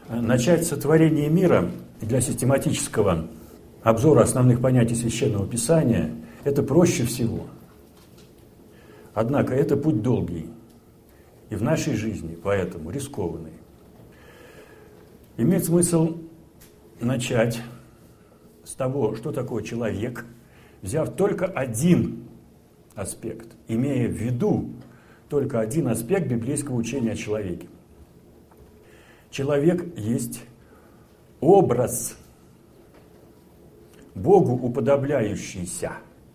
Начать сотворение мира для систематического обзора основных понятий Священного Писания – это проще всего. Однако это путь долгий и в нашей жизни, поэтому рискованный. Имеет смысл начать с того, что такое человек, взяв только один аспект, имея в виду только один аспект библейского учения о человеке. Человек есть образ, Богу уподобляющийся.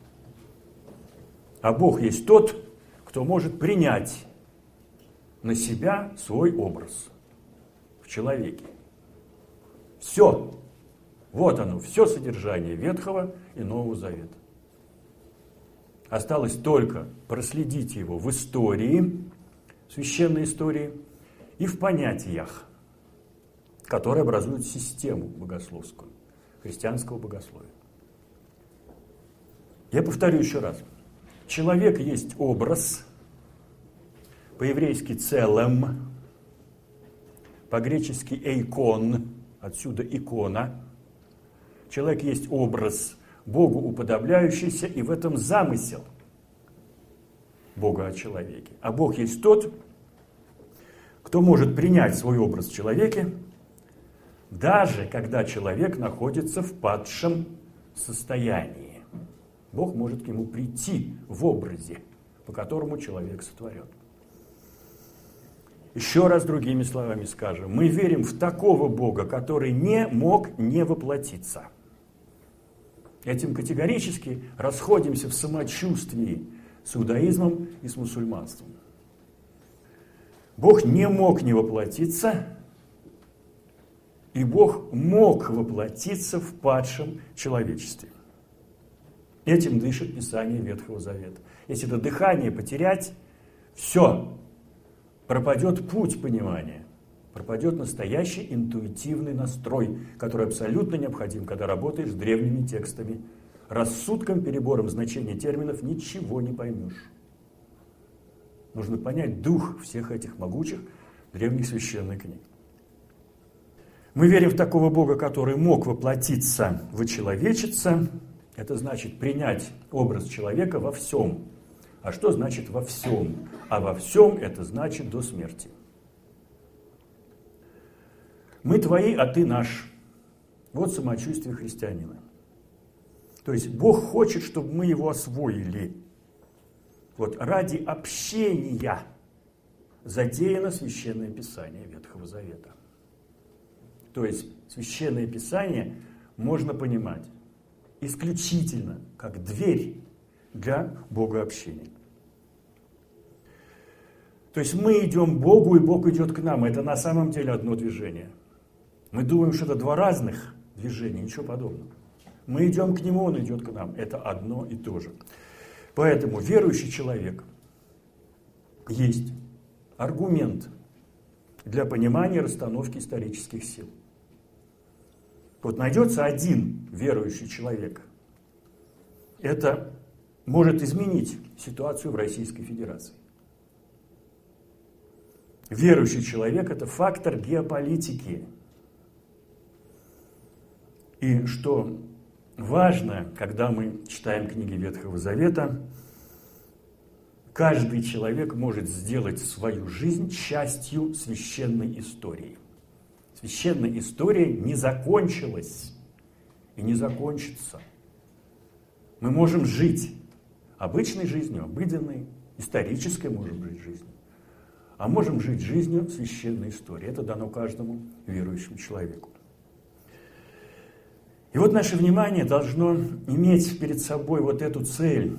А Бог есть тот, кто может принять на себя свой образ в человеке. Все. Вот оно, все содержание Ветхого и Нового Завета. Осталось только проследить его в истории, священной истории, и в понятиях, которые образуют систему богословскую, христианского богословия. Я повторю еще раз. Человек есть образ, по-еврейски целым, по-гречески эйкон, отсюда икона. Человек есть образ, Богу уподобляющийся, и в этом замысел Бога о человеке. А Бог есть тот, кто может принять свой образ в человеке, даже когда человек находится в падшем состоянии. Бог может к нему прийти в образе, по которому человек сотворен. Еще раз другими словами скажем, мы верим в такого Бога, который не мог не воплотиться. Этим категорически расходимся в самочувствии с иудаизмом и с мусульманством. Бог не мог не воплотиться, и Бог мог воплотиться в падшем человечестве. Этим дышит Писание Ветхого Завета. Если это дыхание потерять, все, пропадет путь понимания, пропадет настоящий интуитивный настрой, который абсолютно необходим, когда работаешь с древними текстами. Рассудком, перебором значения терминов ничего не поймешь. Нужно понять дух всех этих могучих древних священных книг. Мы верим в такого Бога, который мог воплотиться, вочеловечиться. Это значит принять образ человека во всем. А что значит во всем? А во всем это значит до смерти. Мы твои, а ты наш. Вот самочувствие христианина. То есть Бог хочет, чтобы мы его освоили. Вот ради общения задеяно Священное Писание Ветхого Завета. То есть Священное Писание можно понимать исключительно как дверь для богообщения. То есть мы идем к Богу, и Бог идет к нам. Это на самом деле одно движение. Мы думаем, что это два разных движения, ничего подобного. Мы идем к Нему, Он идет к нам. Это одно и то же. Поэтому верующий человек есть аргумент для понимания расстановки исторических сил. Вот найдется один верующий человек. Это может изменить ситуацию в Российской Федерации. Верующий человек – это фактор геополитики. И что важно, когда мы читаем книги Ветхого Завета, каждый человек может сделать свою жизнь частью священной истории. Священная история не закончилась и не закончится. Мы можем жить обычной жизнью, обыденной, исторической можем жить жизнью, а можем жить жизнью священной истории. Это дано каждому верующему человеку. И вот наше внимание должно иметь перед собой вот эту цель,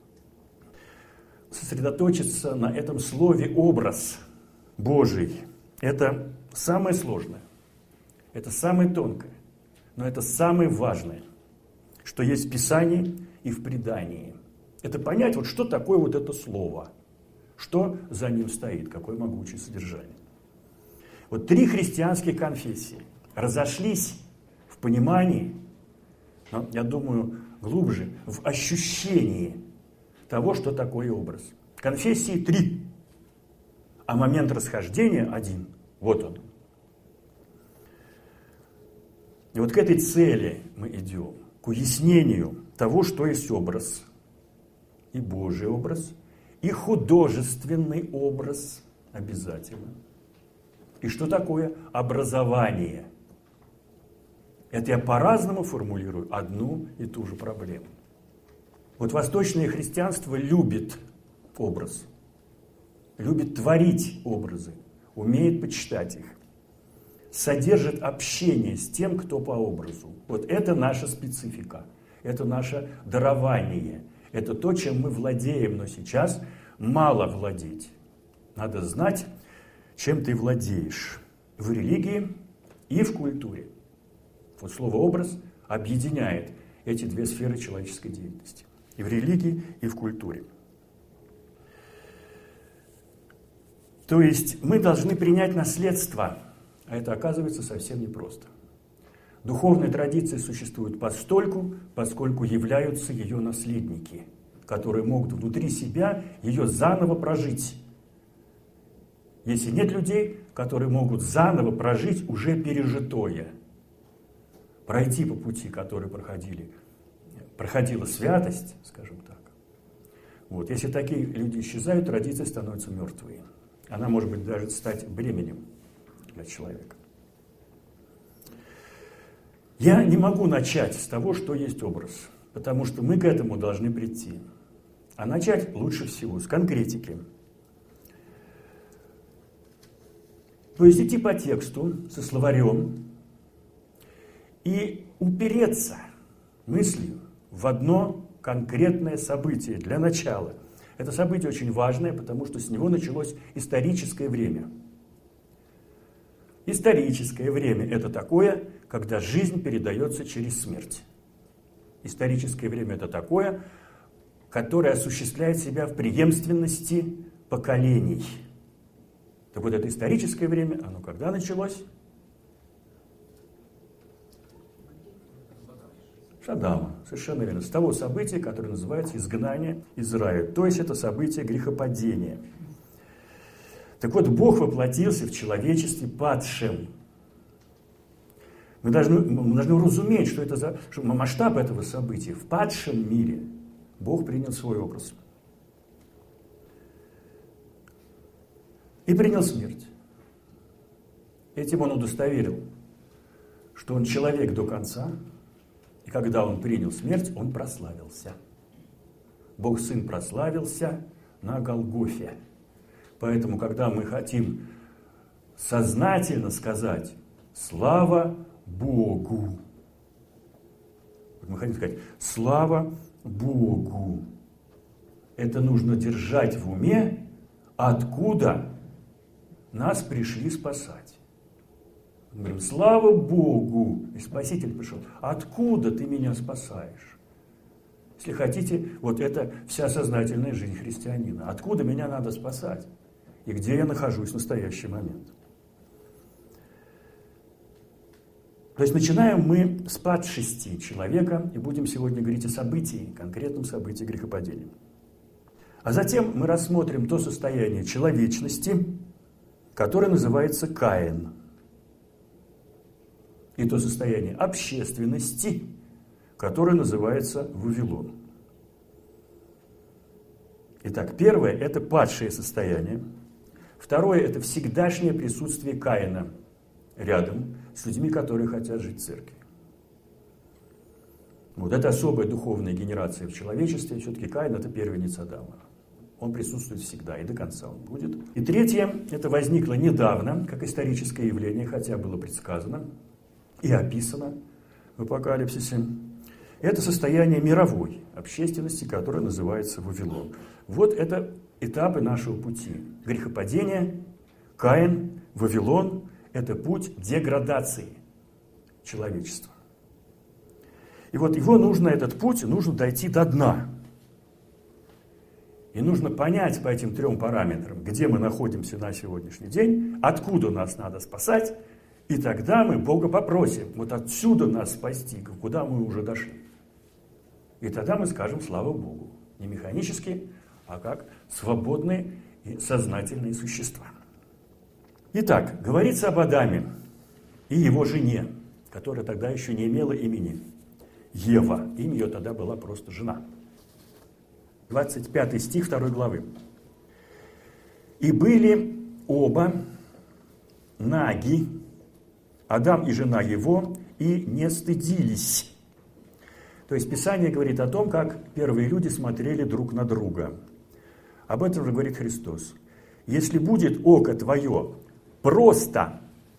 сосредоточиться на этом слове «образ Божий». Это самое сложное, это самое тонкое, но это самое важное, что есть в Писании и в предании. Это понять, вот что такое вот это слово, что за ним стоит, какое могучее содержание. Вот 3 христианские конфессии разошлись в понимании, но, я думаю, глубже, в ощущении того, что такое образ. Конфессии 3, а момент расхождения 1. Вот он. И вот к этой цели мы идем, к уяснению того, что есть образ, и Божий образ, и художественный образ обязательно. И что такое образование? Это я по-разному формулирую одну и ту же проблему. Вот восточное христианство любит образ, любит творить образы, умеет почитать их, содержит общение с тем, кто по образу. Вот это наша специфика, это наше дарование, это то, чем мы владеем, но сейчас мало владеть. Надо знать, чем ты владеешь в религии и в культуре. Вот слово «образ» объединяет эти две сферы человеческой деятельности. И в религии, и в культуре. То есть мы должны принять наследство, а это оказывается совсем непросто. Духовные традиции существуют постольку, поскольку являются ее наследники, которые могут внутри себя ее заново прожить. Если нет людей, которые могут заново прожить уже пережитое, пройти по пути, который проходила святость, скажем так. Вот. Если такие люди исчезают, традиция становится мертвой. Она может быть даже стать бременем для человека. Я не могу начать с того, что есть образ, потому что мы к этому должны прийти. А начать лучше всего с конкретики. То есть идти по тексту со словарем и упереться мыслью в одно конкретное событие для начала. Это событие очень важное, потому что с него началось историческое время. Историческое время – это такое, когда жизнь передается через смерть. Историческое время – это такое, которое осуществляет себя в преемственности поколений. Так вот, это историческое время, оно когда началось? С Адама, совершенно верно. С того события, которое называется изгнание из рая. То есть это событие грехопадения. Так вот, Бог воплотился в человечестве падшим. Мы должны уразуметь, что масштаб этого события. В падшем мире Бог принял свой образ. И принял смерть. Этим он удостоверил, что он человек до конца. И когда он принял смерть, он прославился. Бог Сын прославился на Голгофе. Поэтому, когда мы хотим сознательно сказать «Слава Богу», мы хотим сказать «Слава Богу», это нужно держать в уме, откуда нас пришли спасать. Мы говорим, слава Богу, и Спаситель пришел. Откуда ты меня спасаешь? Если хотите, вот это вся сознательная жизнь христианина. Откуда меня надо спасать? И где я нахожусь в настоящий момент? То есть начинаем мы с падшести человека, и будем сегодня говорить о событии, конкретном событии грехопадения. А затем мы рассмотрим то состояние человечности, которое называется Каин. И то состояние общественности, которое называется Вавилон. Итак, первое – это падшее состояние. Второе – это всегдашнее присутствие Каина рядом с людьми, которые хотят жить в церкви. Вот это особая духовная генерация в человечестве. Все-таки Каин – это первенец Адама. Он присутствует всегда, и до конца он будет. И третье – это возникло недавно, как историческое явление, хотя было предсказано и описано в Апокалипсисе. Это состояние мировой общественности, которое называется Вавилон. Вот это этапы нашего пути. Грехопадение, Каин, Вавилон – это путь деградации человечества. И вот этот путь нужно дойти до дна. И нужно понять по этим 3 параметрам, где мы находимся на сегодняшний день, откуда нас надо спасать, и тогда мы Бога попросим, вот отсюда нас спасти, куда мы уже дошли. И тогда мы скажем слава Богу. Не механически, а как свободные и сознательные существа. Итак, говорится об Адаме и его жене, которая тогда еще не имела имени. Ева. Имя ее тогда была просто жена. 25 стих 2 главы. «И были оба наги, Адам и жена его, и не стыдились». То есть Писание говорит о том, как первые люди смотрели друг на друга. Об этом же говорит Христос. Если будет око твое просто,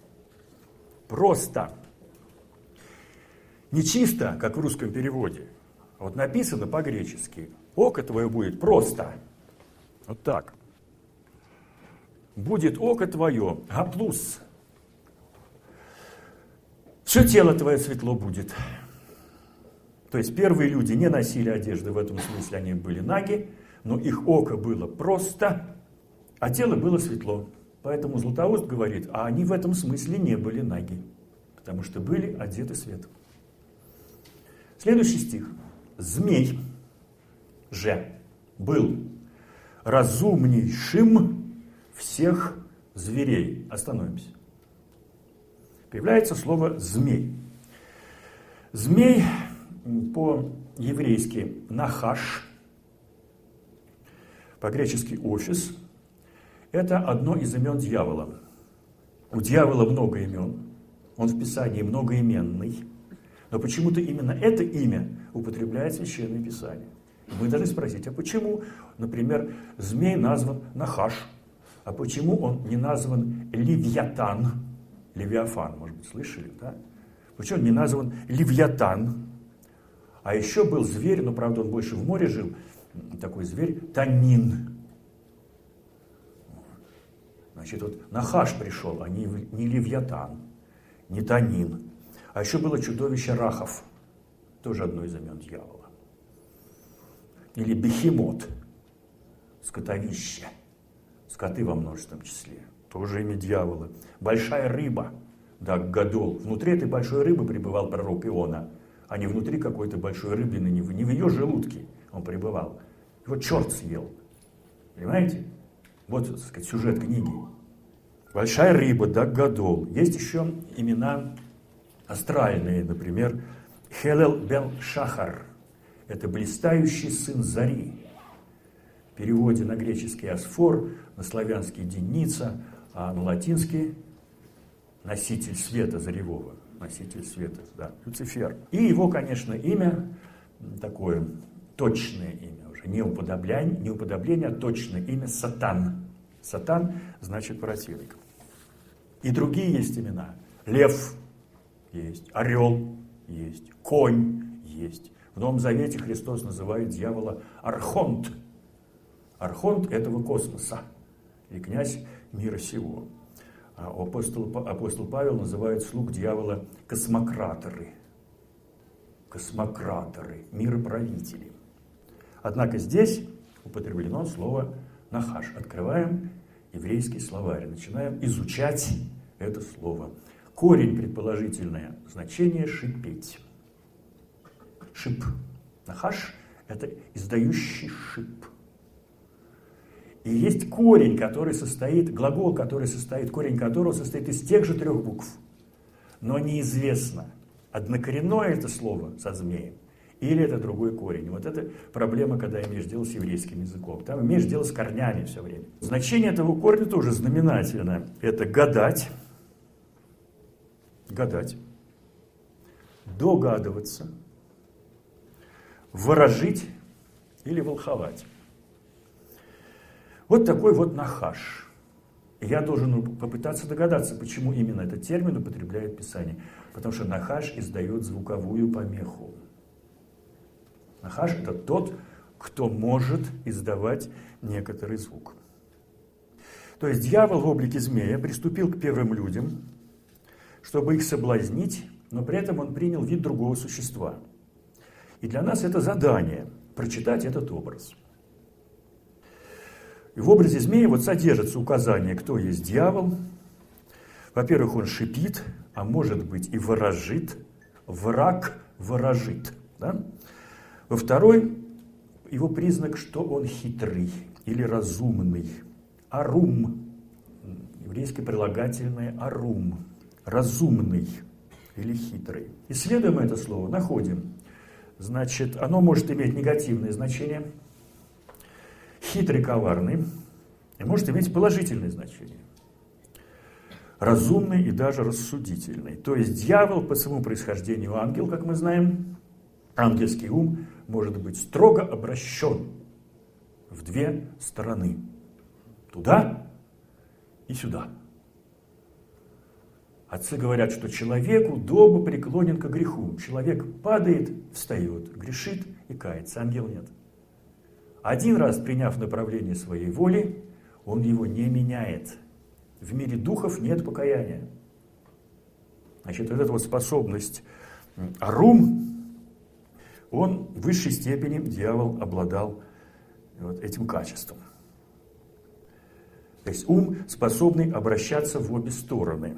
не чисто, как в русском переводе, а вот написано по-гречески, око твое будет просто, вот так. Будет око твое, гаплус. Все тело твое светло будет. То есть первые люди не носили одежды, в этом смысле они были наги, но их око было просто, а тело было светло. Поэтому Златоуст говорит, а они в этом смысле не были наги, потому что были одеты светом. Следующий стих. Змей же был разумнейшим всех зверей. Остановимся. Появляется слово «змей». Змей по-еврейски «нахаш», по-гречески «офис». Это одно из имен дьявола. У дьявола много имен, он в Писании многоименный, но почему-то именно это имя употребляет Священное Писание. Мы должны спросить, а почему, например, змей назван Нахаш, а почему он не назван Левиатан, Левиафан, может быть, слышали, да? Почему он не назван Левиатан? А еще был зверь, но, правда, он больше в море жил, такой зверь, Танин. Значит, вот Нахаш пришел, а не Левиатан, не Танин. А еще было чудовище Рахов, тоже одно из имен дьявола. Или Бехемот, скотовище, скоты во множественном числе, тоже имя дьявола. Большая рыба, Даг-Гадол. Внутри этой большой рыбы пребывал пророк Иона, а не внутри какой-то большой рыбины, не в ее желудке он пребывал. Его черт съел. Понимаете? Вот, так сказать, сюжет книги. Большая рыба, Даг-Гадол. Есть еще имена астральные, например, Хелел бен Шахар. Это блистающий сын зари. В переводе на греческий Асфор, на славянский Деница, а на латинский носитель света заревого. Носитель света, да, Люцифер. И его, конечно, имя такое, точное имя уже, не уподобление, а точное имя Сатан. Сатан значит противник. И другие есть имена. Лев есть, орел есть, конь есть. В Новом Завете Христос называет дьявола Архонт. Архонт этого космоса и князь мира сего. А апостол Павел называет слуг дьявола космократоры. Космократоры, мироправители. Однако здесь употреблено слово «нахаш». Открываем еврейский словарь, начинаем изучать это слово. Корень, предположительное значение «шипеть». Шип. Нахаш – это издающий шип. И есть корень, который состоит, глагол, корень которого состоит из тех же 3 букв. Но неизвестно, однокоренное это слово со змеем, или это другой корень. Вот это проблема, когда имеешь дело с еврейским языком. Там имеешь дело с корнями все время. Значение этого корня тоже знаменательно. Это гадать, догадываться, ворожить или волховать. Вот такой вот нахаш. Я должен попытаться догадаться, почему именно этот термин употребляет Писание. Потому что нахаш издает звуковую помеху. Нахаш – это тот, кто может издавать некоторый звук. То есть дьявол в облике змея приступил к первым людям, чтобы их соблазнить, но при этом он принял вид другого существа. И для нас это задание – прочитать этот образ. И в образе змея вот содержится указание, кто есть дьявол. Во-первых, он шипит, а может быть и ворожит. Враг ворожит. Да? Во-вторых, его признак, что он хитрый или разумный. Арум. Еврейское прилагательное арум. Разумный. или хитрый. Исследуем это слово, находим. Значит, оно может иметь негативное значение, хитрый, коварный, и может иметь положительное значение. Разумный и даже рассудительный. То есть дьявол по своему происхождению ангел, как мы знаем, ангельский ум может быть строго обращен в две стороны. Туда и сюда. Отцы говорят, что человек удобно преклонен к греху. Человек падает, встает, грешит и кается. Ангел нет. Один раз приняв направление своей воли, он его не меняет. В мире духов нет покаяния. Значит, вот эта вот способность арум, он в высшей степени, дьявол, обладал вот этим качеством. То есть ум, способный обращаться в обе стороны.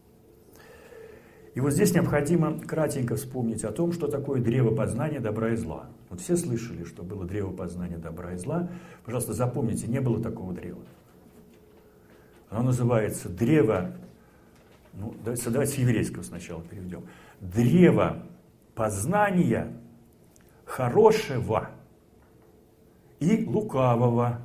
И вот здесь необходимо кратенько вспомнить о том, что такое древо познания добра и зла. Вот все слышали, что было древо познания добра и зла. Пожалуйста, запомните, не было такого древа. Оно называется древо, давайте с еврейского сначала переведем. Древо познания хорошего и лукавого,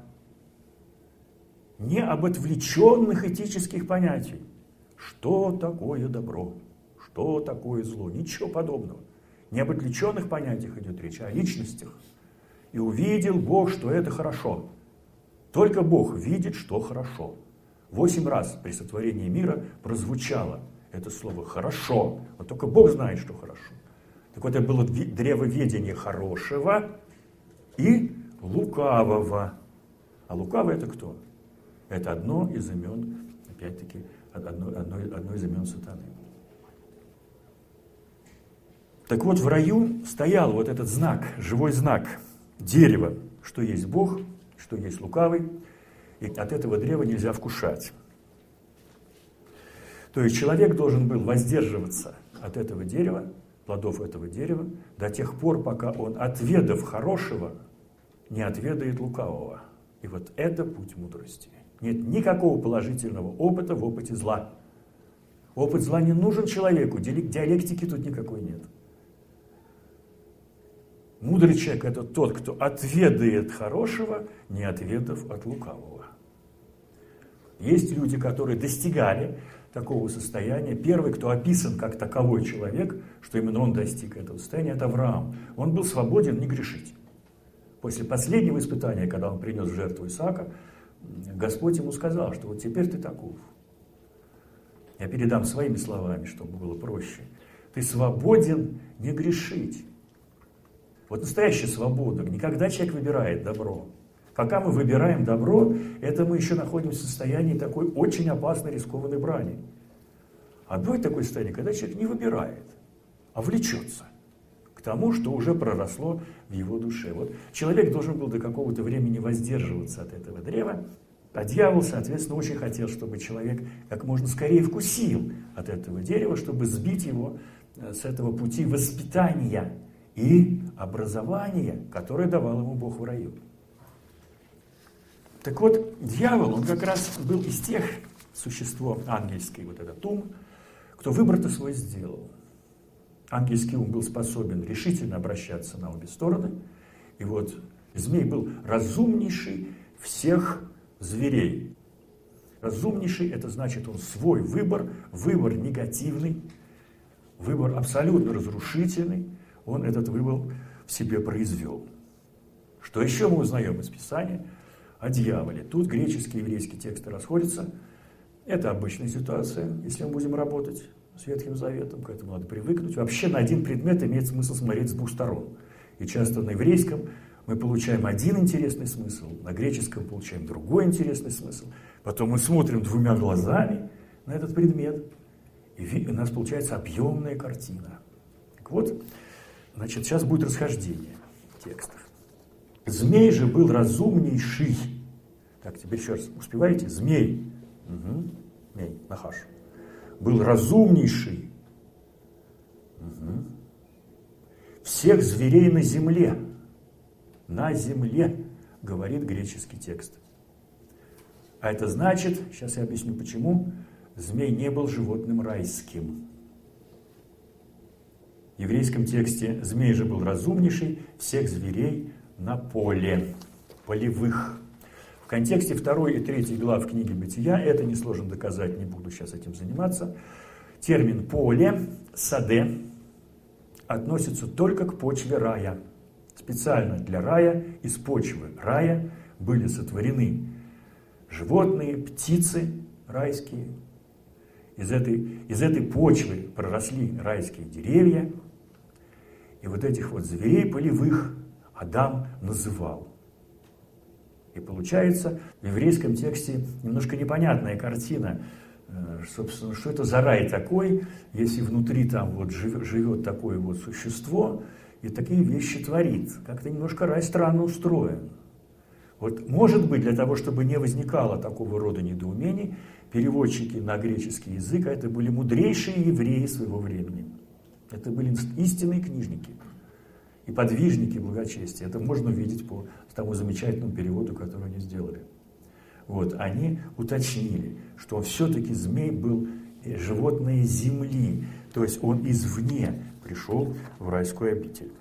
не об отвлеченных этических понятий. Что такое добро? Что такое зло? Ничего подобного. Не об отвлеченных понятиях идет речь, а о личностях. И увидел Бог, что это хорошо. Только Бог видит, что хорошо. 8 раз при сотворении мира прозвучало это слово «хорошо». Вот только Бог знает, что хорошо. Так вот, это было древоведение хорошего и лукавого. А лукавый это кто? Это одно из имен, опять-таки, одно из имен сатаны. Так вот, в раю стоял вот этот знак, живой знак, дерево, что есть Бог, что есть лукавый, и от этого древа нельзя вкушать. То есть человек должен был воздерживаться от этого дерева, плодов этого дерева, до тех пор, пока он, отведав хорошего, не отведает лукавого. И вот это путь мудрости. Нет никакого положительного опыта в опыте зла. Опыт зла не нужен человеку, диалектики тут никакой нет. Мудрый человек – это тот, кто отведает хорошего, не отведав от лукавого. Есть люди, которые достигали такого состояния. Первый, кто описан как таковой человек, что именно он достиг этого состояния, это Авраам. Он был свободен не грешить. После последнего испытания, когда он принес в жертву Исаака, Господь ему сказал, что вот теперь ты таков. Я передам своими словами, чтобы было проще. Ты свободен не грешить. Вот настоящая свобода, не когда человек выбирает добро. Пока мы выбираем добро, это мы еще находимся в состоянии такой очень опасной, рискованной брани. А бывает такое состояние, когда человек не выбирает, а влечется к тому, что уже проросло в его душе. Вот человек должен был до какого-то времени воздерживаться от этого древа, а дьявол, соответственно, очень хотел, чтобы человек как можно скорее вкусил от этого дерева, чтобы сбить его с этого пути воспитания и образования, которое давал ему Бог в раю. Так вот, дьявол, он как раз был из тех, существо ангельское, вот этот ум, кто выбор-то свой сделал. Ангельский ум был способен решительно обращаться на обе стороны. И вот змей был разумнейший всех зверей. Разумнейший – это значит, он свой выбор, выбор негативный, выбор абсолютно разрушительный, он этот выбор в себе произвел. Что еще мы узнаем из Писания о дьяволе? Тут греческие и еврейские тексты расходятся. Это обычная ситуация, если мы будем работать с Ветхим Заветом, к этому надо привыкнуть. Вообще на один предмет имеет смысл смотреть с двух сторон. И часто на еврейском мы получаем один интересный смысл, на греческом получаем другой интересный смысл. Потом мы смотрим двумя глазами на этот предмет, и у нас получается объемная картина. Так вот, значит, сейчас будет расхождение в текстах. Змей же был разумнейший. Так, теперь еще раз, успеваете? Змей. Угу. Змей, нахаш. Был разумнейший всех зверей на земле. На земле, говорит греческий текст. А это значит, сейчас я объясню почему, змей не был животным райским. В еврейском тексте змей же был разумнейший всех зверей на поле, полевых. В контексте 2 и 3 глав книги Бытия, это несложно доказать, не буду сейчас этим заниматься, термин «поле», «саде» относится только к почве рая. Специально для рая из почвы рая были сотворены животные, птицы райские. Из этой почвы проросли райские деревья. И вот этих вот зверей полевых Адам называл. И получается в еврейском тексте немножко непонятная картина. Собственно, что это за рай такой, если внутри там вот живет такое вот существо и такие вещи творит. Как-то немножко рай странно устроен. Вот, может быть, для того, чтобы не возникало такого рода недоумений, переводчики на греческий язык, а это были мудрейшие евреи своего времени. Это были истинные книжники и подвижники благочестия. Это можно увидеть по тому замечательному переводу, который они сделали. Вот, они уточнили, что все-таки змей был животное земли, то есть он извне пришел в райскую обитель.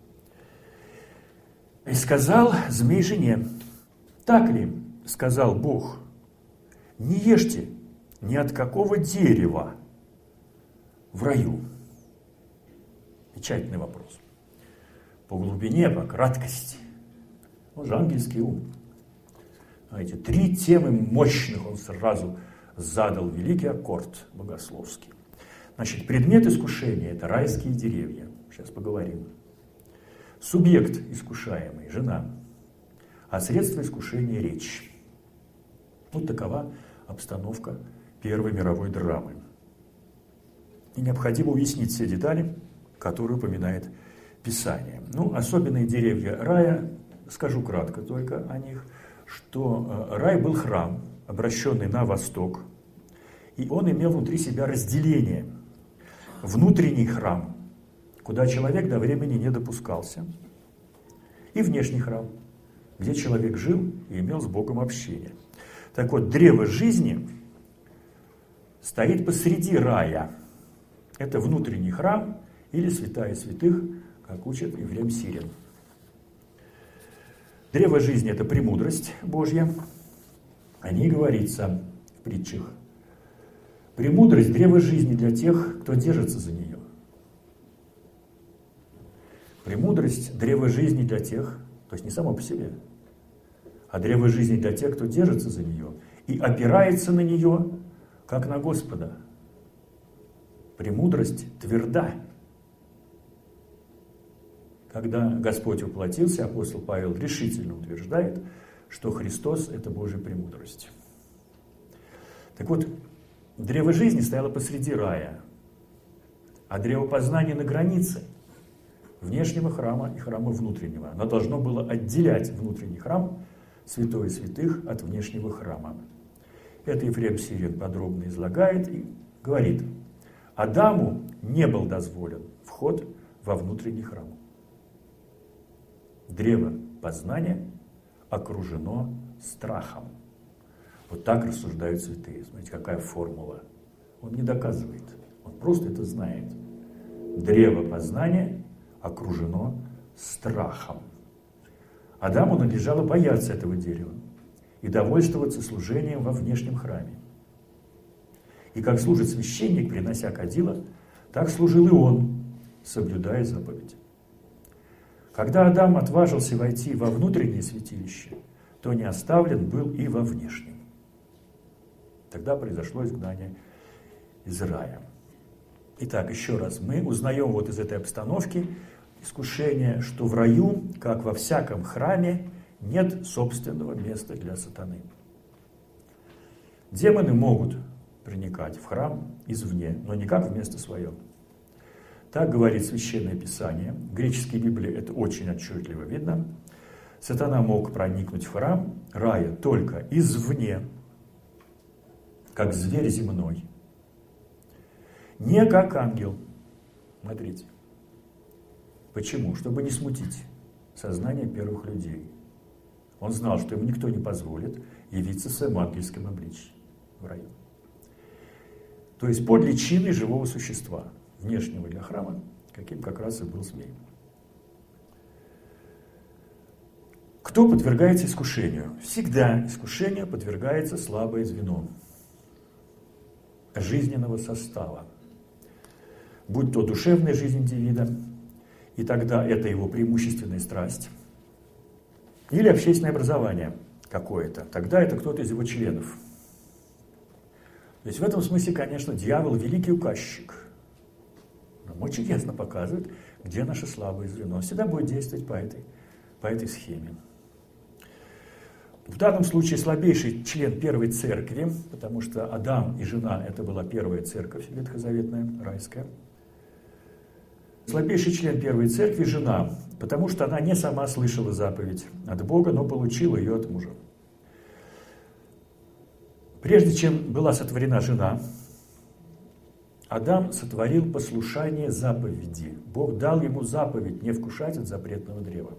И сказал змей жене: «Так ли, — сказал Бог, — не ешьте ни от какого дерева в раю?» Печальный вопрос. По глубине, по краткости. Он же ангельский ум. Эти 3 темы мощных он сразу задал, великий аккорд богословский. Значит, предмет искушения – это райские деревья. Сейчас поговорим. Субъект искушаемый – жена, а средство искушения – речь. Вот такова обстановка Первой мировой драмы. И необходимо уяснить все детали, которые упоминает Писание. Ну, особенные деревья рая, скажу кратко только о них, что рай был храм, обращенный на восток, и он имел внутри себя разделение. Внутренний храм, куда человек до времени не допускался, и внешний храм, где человек жил и имел с Богом общение. Так вот, древо жизни стоит посреди рая. Это внутренний храм или святая святых, как учит Ефрем Сирин. Древо жизни – это премудрость Божья. О ней говорится в притчах. Премудрость – древо жизни для тех, кто держится за нее. Премудрость – древо жизни для тех, то есть не само по себе, а древо жизни для тех, кто держится за нее и опирается на нее, как на Господа. Премудрость тверда. Когда Господь воплотился, апостол Павел решительно утверждает, что Христос – это Божья премудрость. Так вот, древо жизни стояло посреди рая, а древо познания на границе внешнего храма и храма внутреннего. Оно должно было отделять внутренний храм, святое святых, от внешнего храма. Это Ефрем Сирин подробно излагает и говорит: Адаму не был дозволен вход во внутренний храм. Древо познания окружено страхом. Вот так рассуждают святые. Смотрите, какая формула. Он не доказывает, он просто это знает. Древо познания окружено страхом. Адаму надлежало бояться этого дерева и довольствоваться служением во внешнем храме. И как служит священник, принося кадила, так служил и он, соблюдая заповедь. Когда Адам отважился войти во внутреннее святилище, то не оставлен был и во внешнем. Тогда произошло изгнание из рая. Итак, еще раз, мы узнаем вот из этой обстановки искушения, что в раю, как во всяком храме, нет собственного места для сатаны. Демоны могут проникать в храм извне, но никак в место свое. Так говорит Священное Писание. В греческой Библии это очень отчетливо видно. Сатана мог проникнуть в храм рая только извне, как зверь земной. Не как ангел. Смотрите. Почему? Чтобы не смутить сознание первых людей. Он знал, что ему никто не позволит явиться в своем ангельском обличии в раю. То есть под личиной живого существа, внешнего для храма, каким как раз и был змей. Кто подвергается искушению? Всегда искушению подвергается слабое звено жизненного состава. Будь то душевная жизнь индивида, и тогда это его преимущественная страсть, или общественное образование какое-то, тогда это кто-то из его членов. То есть в этом смысле, конечно, дьявол великий указчик. Нам очень ясно показывает, где наше слабое звено. Он всегда будет действовать по этой схеме. В данном случае слабейший член первой церкви, потому что Адам и жена – это была первая церковь ветхозаветная, райская. Слабейший член первой церкви – жена, потому что она не сама слышала заповедь от Бога, но получила ее от мужа. Прежде чем была сотворена жена, Адам сотворил послушание заповеди. Бог дал ему заповедь не вкушать от запретного древа.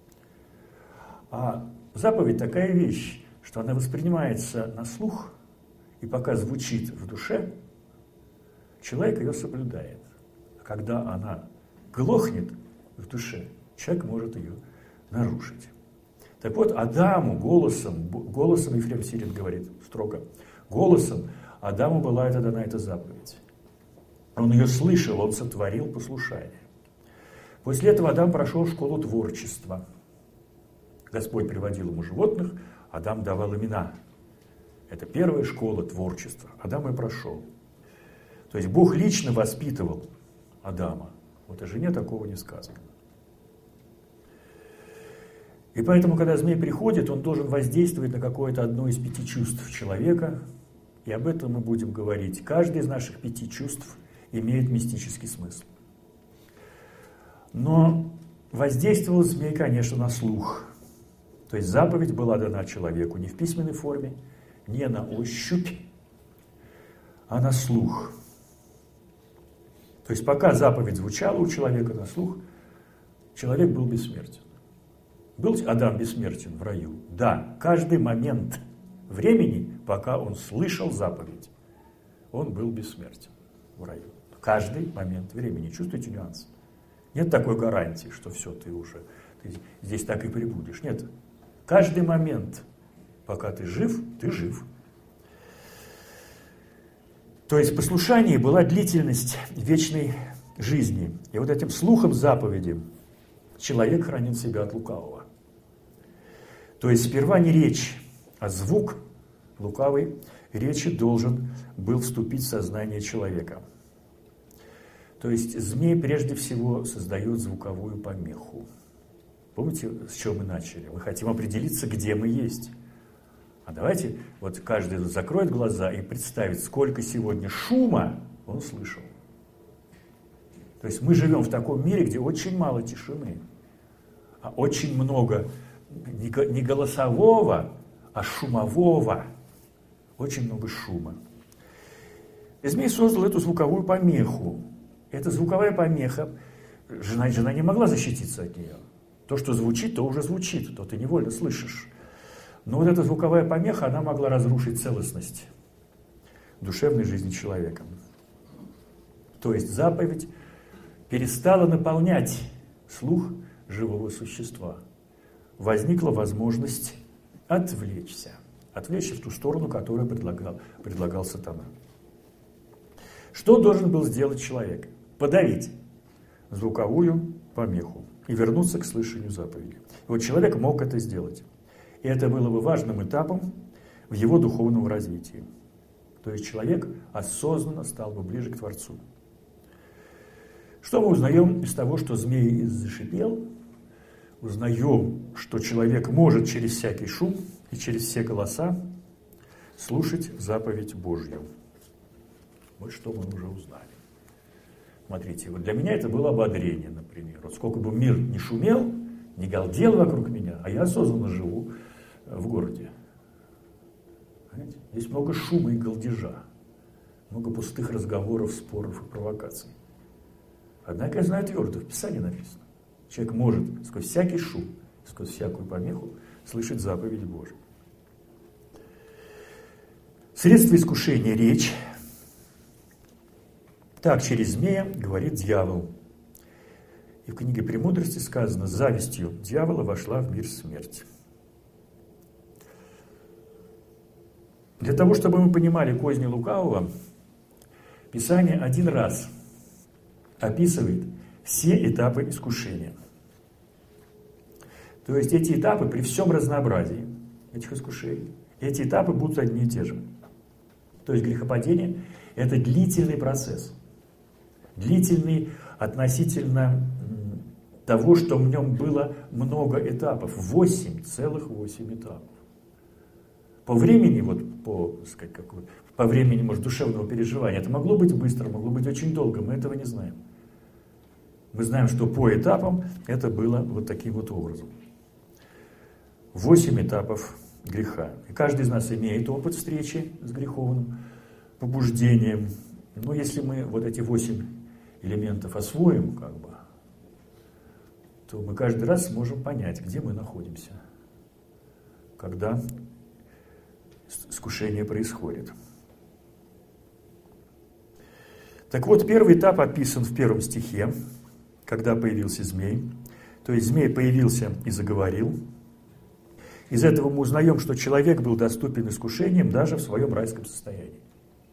А заповедь такая вещь, что она воспринимается на слух, и пока звучит в душе, человек ее соблюдает. А когда она глохнет в душе, человек может ее нарушить. Так вот, Адаму голосом Ефрем Сирин говорит строго, голосом Адаму была эта дана эта заповедь. Он ее слышал, он сотворил послушание. После этого Адам прошел школу творчества. Господь приводил ему животных, Адам давал имена. Это первая школа творчества. Адам и прошел. То есть Бог лично воспитывал Адама. Вот о жене такого не сказано. И поэтому, когда змей приходит, он должен воздействовать на какое-то одно из 5 чувств человека. И об этом мы будем говорить. Каждый из наших 5 чувств имеет мистический смысл. Но воздействовал змей, конечно, на слух. То есть заповедь была дана человеку не в письменной форме, не на ощупь, а на слух. То есть пока заповедь звучала у человека на слух, человек был бессмертен. Был Адам бессмертен в раю? Да, каждый момент времени, пока он слышал заповедь, он был бессмертен в раю. Каждый момент времени. Чувствуете нюанс? Нет такой гарантии, что все, ты здесь так и пребудешь. Нет. Каждый момент, пока ты жив, ты жив. То есть в послушании была длительность вечной жизни. И вот этим слухом заповеди человек хранит себя от лукавого. То есть сперва не речь, а звук лукавой речи должен был вступить в сознание человека. То есть змей прежде всего создает звуковую помеху. Помните, с чего мы начали? Мы хотим определиться, где мы есть. А давайте вот каждый закроет глаза и представит, сколько сегодня шума он слышал. То есть мы живем в таком мире, где очень мало тишины, а очень много не голосового, а шумового. Очень много шума. И змей создал эту звуковую помеху. Эта звуковая помеха, жена не могла защититься от нее. То, что звучит, то уже звучит, то ты невольно слышишь. Но вот эта звуковая помеха, она могла разрушить целостность душевной жизни человека. То есть заповедь перестала наполнять слух живого существа. Возникла возможность отвлечься в ту сторону, которую предлагал сатана. Что должен был сделать человек? Подавить звуковую помеху и вернуться к слышанию заповеди. И вот человек мог это сделать. И это было бы важным этапом в его духовном развитии. То есть человек осознанно стал бы ближе к Творцу. Что мы узнаем из того, что змей зашипел? Узнаем, что человек может через всякий шум и через все голоса слушать заповедь Божью. Вот что мы уже узнали. Смотрите, вот для меня это было ободрение, например. Вот сколько бы мир не шумел, не галдел вокруг меня, а я осознанно живу в городе. Понимаете? Здесь много шума и галдежа, много пустых разговоров, споров и провокаций. Однако я знаю твердо, в Писании написано, человек может сквозь всякий шум, сквозь всякую помеху слышать заповедь Божию. Средство искушения – речь. Так через змея говорит дьявол. И в книге «Премудрости» сказано: «Завистью дьявола вошла в мир смерть». Для того, чтобы мы понимали козни лукавого, Писание один раз описывает все этапы искушения. То есть эти этапы при всем разнообразии этих искушений, эти этапы будут одни и те же. То есть грехопадение – это длительный процесс. Длительный относительно того, что в нем было много этапов. 8, целых 8 этапов. По времени, по времени, может, душевного переживания, это могло быть быстро, могло быть очень долго, мы этого не знаем. Мы знаем, что по этапам это было вот таким вот образом. 8 этапов греха. И каждый из нас имеет опыт встречи с греховным побуждением. Но если мы вот эти 8 элементов освоим, то мы каждый раз сможем понять, где мы находимся, когда искушение происходит. Так вот, первый этап описан в 1 стихе, когда появился змей. То есть змей появился и заговорил. Из этого мы узнаем, что человек был доступен искушениям даже в своем райском состоянии.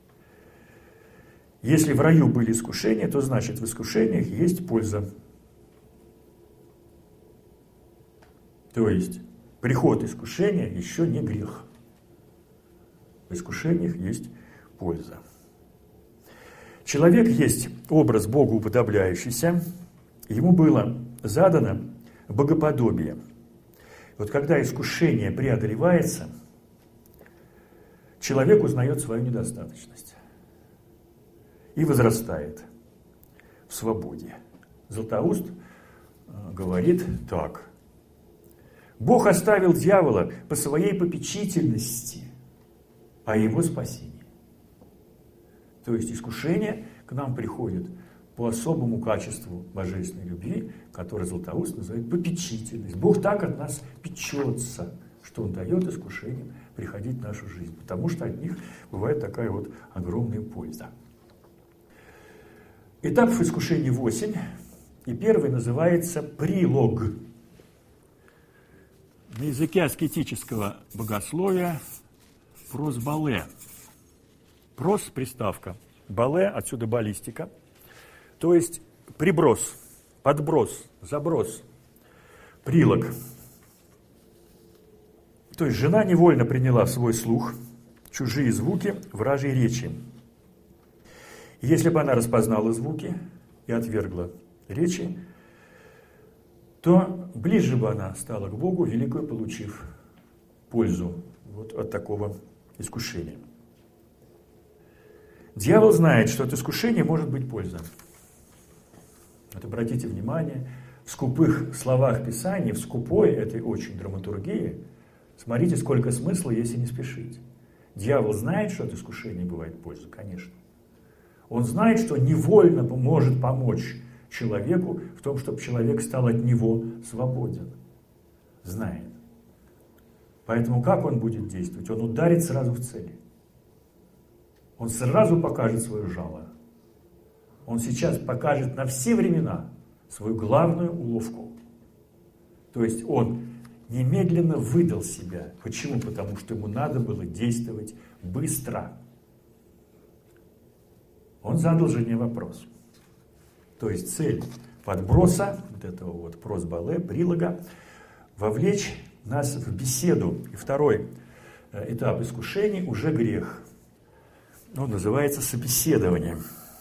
Если в раю были искушения, то значит в искушениях есть польза. То есть приход искушения еще не грех. В искушениях есть польза. Человек есть образ Богу уподобляющийся. Ему было задано богоподобие. Вот когда искушение преодолевается, человек узнает свою недостаточность и возрастает в свободе. Златоуст говорит так: Бог оставил дьявола по своей попечительности о его спасении. То есть искушение к нам приходит по особому качеству божественной любви, которое Златоуст называет попечительность. Бог так от нас печется, что Он дает искушениям приходить в нашу жизнь, потому что от них бывает такая вот огромная польза. Этапов искушений 8, и первый называется прилог. На языке аскетического богословия прос-бале. Прос – приставка, бале – отсюда баллистика, то есть приброс, подброс, заброс, прилог. То есть жена невольно приняла в свой слух чужие звуки вражьей речи. И если бы она распознала звуки и отвергла речи, то ближе бы она стала к Богу, великую получив пользу вот от такого искушения. Дьявол знает, что от искушения может быть польза. Вот обратите внимание, в скупых словах Писания, в скупой этой очень драматургии, смотрите, сколько смысла, если не спешить. Дьявол знает, что от искушения бывает польза, конечно. Он знает, что невольно может помочь человеку в том, чтобы человек стал от него свободен. Знает. Поэтому как он будет действовать? Он ударит сразу в цель. Он сразу покажет свое жало. Он сейчас покажет на все времена свою главную уловку. То есть он немедленно выдал себя. Почему? Потому что ему надо было действовать быстро. Он задал жене вопрос. То есть цель подброса, вот этого вот прос-бале, прилога, вовлечь нас в беседу. И второй этап искушений уже грех. Он называется собеседование.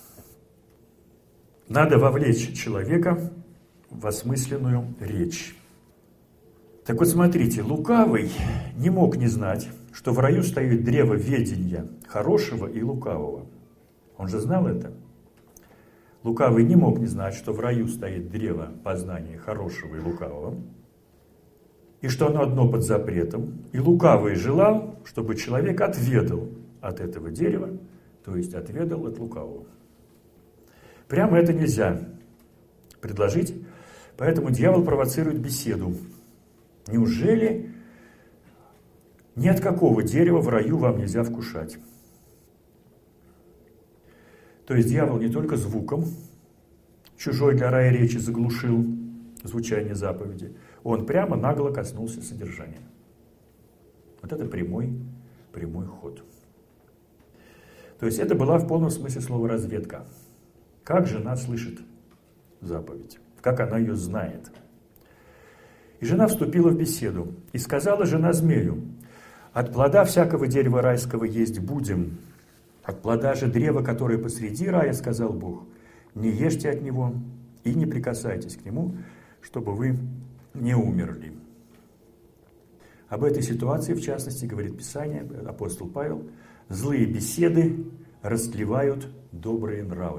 Надо вовлечь человека в осмысленную речь. Так вот смотрите, лукавый не мог не знать, что в раю стоит древо ведения хорошего и лукавого. Он же знал это. Лукавый не мог не знать, что в раю стоит древо познания хорошего и лукавого, и что оно одно под запретом. И лукавый желал, чтобы человек отведал от этого дерева, то есть отведал от лукавого. Прямо это нельзя предложить, поэтому дьявол провоцирует беседу. Неужели ни от какого дерева в раю вам нельзя вкушать? То есть дьявол не только звуком чужой для рая речи заглушил звучание заповеди. Он прямо нагло коснулся содержания. Вот это прямой ход. То есть это была в полном смысле слова разведка. Как жена слышит заповедь, как она ее знает. И жена вступила в беседу, и сказала жена змею: от плода всякого дерева райского есть будем, от плода же древа, которое посреди рая, сказал Бог, не ешьте от него и не прикасайтесь к нему, чтобы вы не умерли. Об этой ситуации, в частности, говорит Писание, апостол Павел: злые беседы растлевают добрые нравы.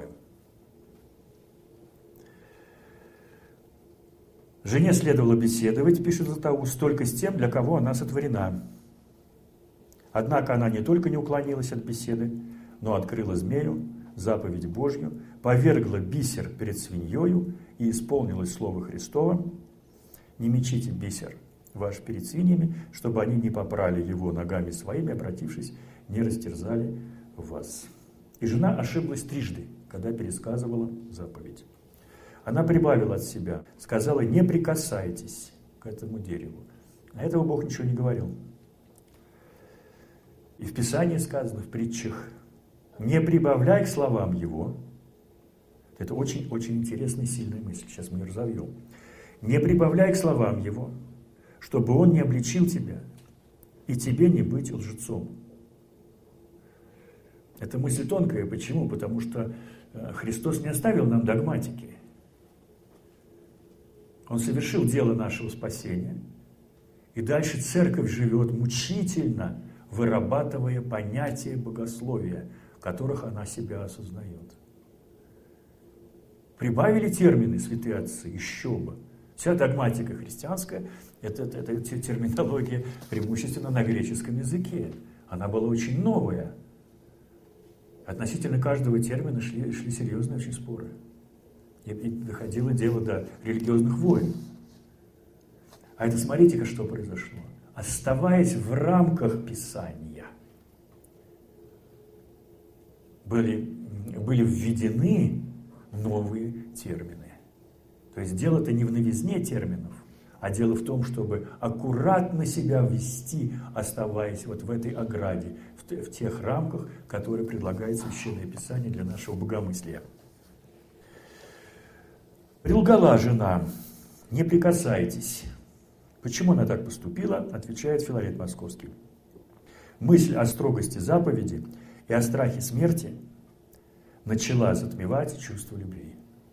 Жене следовало беседовать, пишет Златоуст, только с тем, для кого она сотворена. Однако она не только не уклонилась от беседы, но открыла змею заповедь Божью, повергла бисер перед свиньёю и исполнилось слово Христово: не мечите бисер ваш перед свиньями, чтобы они не попрали его ногами своими, обратившись, не растерзали вас. И жена ошиблась трижды, когда пересказывала заповедь. Она прибавила от себя, сказала: не прикасайтесь к этому дереву. А этого Бог ничего не говорил. И в Писании сказано, в притчах: не прибавляй к словам его. Это очень-очень интересная и сильная мысль. Сейчас мы ее разовьем. Не прибавляй к словам его, чтобы он не обличил тебя, и тебе не быть лжецом. Эта мысль тонкая. Почему? Потому что Христос не оставил нам догматики. Он совершил дело нашего спасения. И дальше церковь живет мучительно, вырабатывая понятия богословия, в которых она себя осознает. Прибавили термины святые отцы, еще бы. Вся догматика христианская – это терминология преимущественно на греческом языке. Она была очень новая. Относительно каждого термина шли серьезные очень споры. И доходило дело до религиозных войн. А это смотрите-ка, что произошло. Оставаясь в рамках Писания, были введены новые термины. То есть дело-то не в новизне терминов, а дело в том, чтобы аккуратно себя вести, оставаясь вот в этой ограде, в тех рамках, которые предлагает Священное Писание для нашего богомыслия. Прилгала жена: не прикасайтесь. Почему она так поступила, отвечает Филарет Московский. Мысль о строгости заповеди и о страхе смерти начала затмевать чувство любви.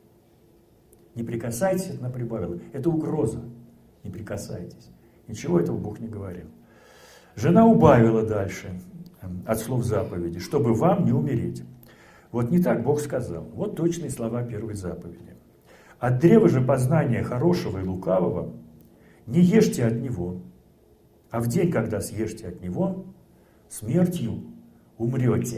Не прикасайтесь, это она прибавила. Это угроза. Не прикасайтесь. Ничего этого Бог не говорил. Жена убавила дальше от слов заповеди, чтобы вам не умереть. Вот не так Бог сказал. Вот точные слова первой заповеди. От древа же познания хорошего и лукавого не ешьте от него, а в день, когда съешьте от него, смертью умрете.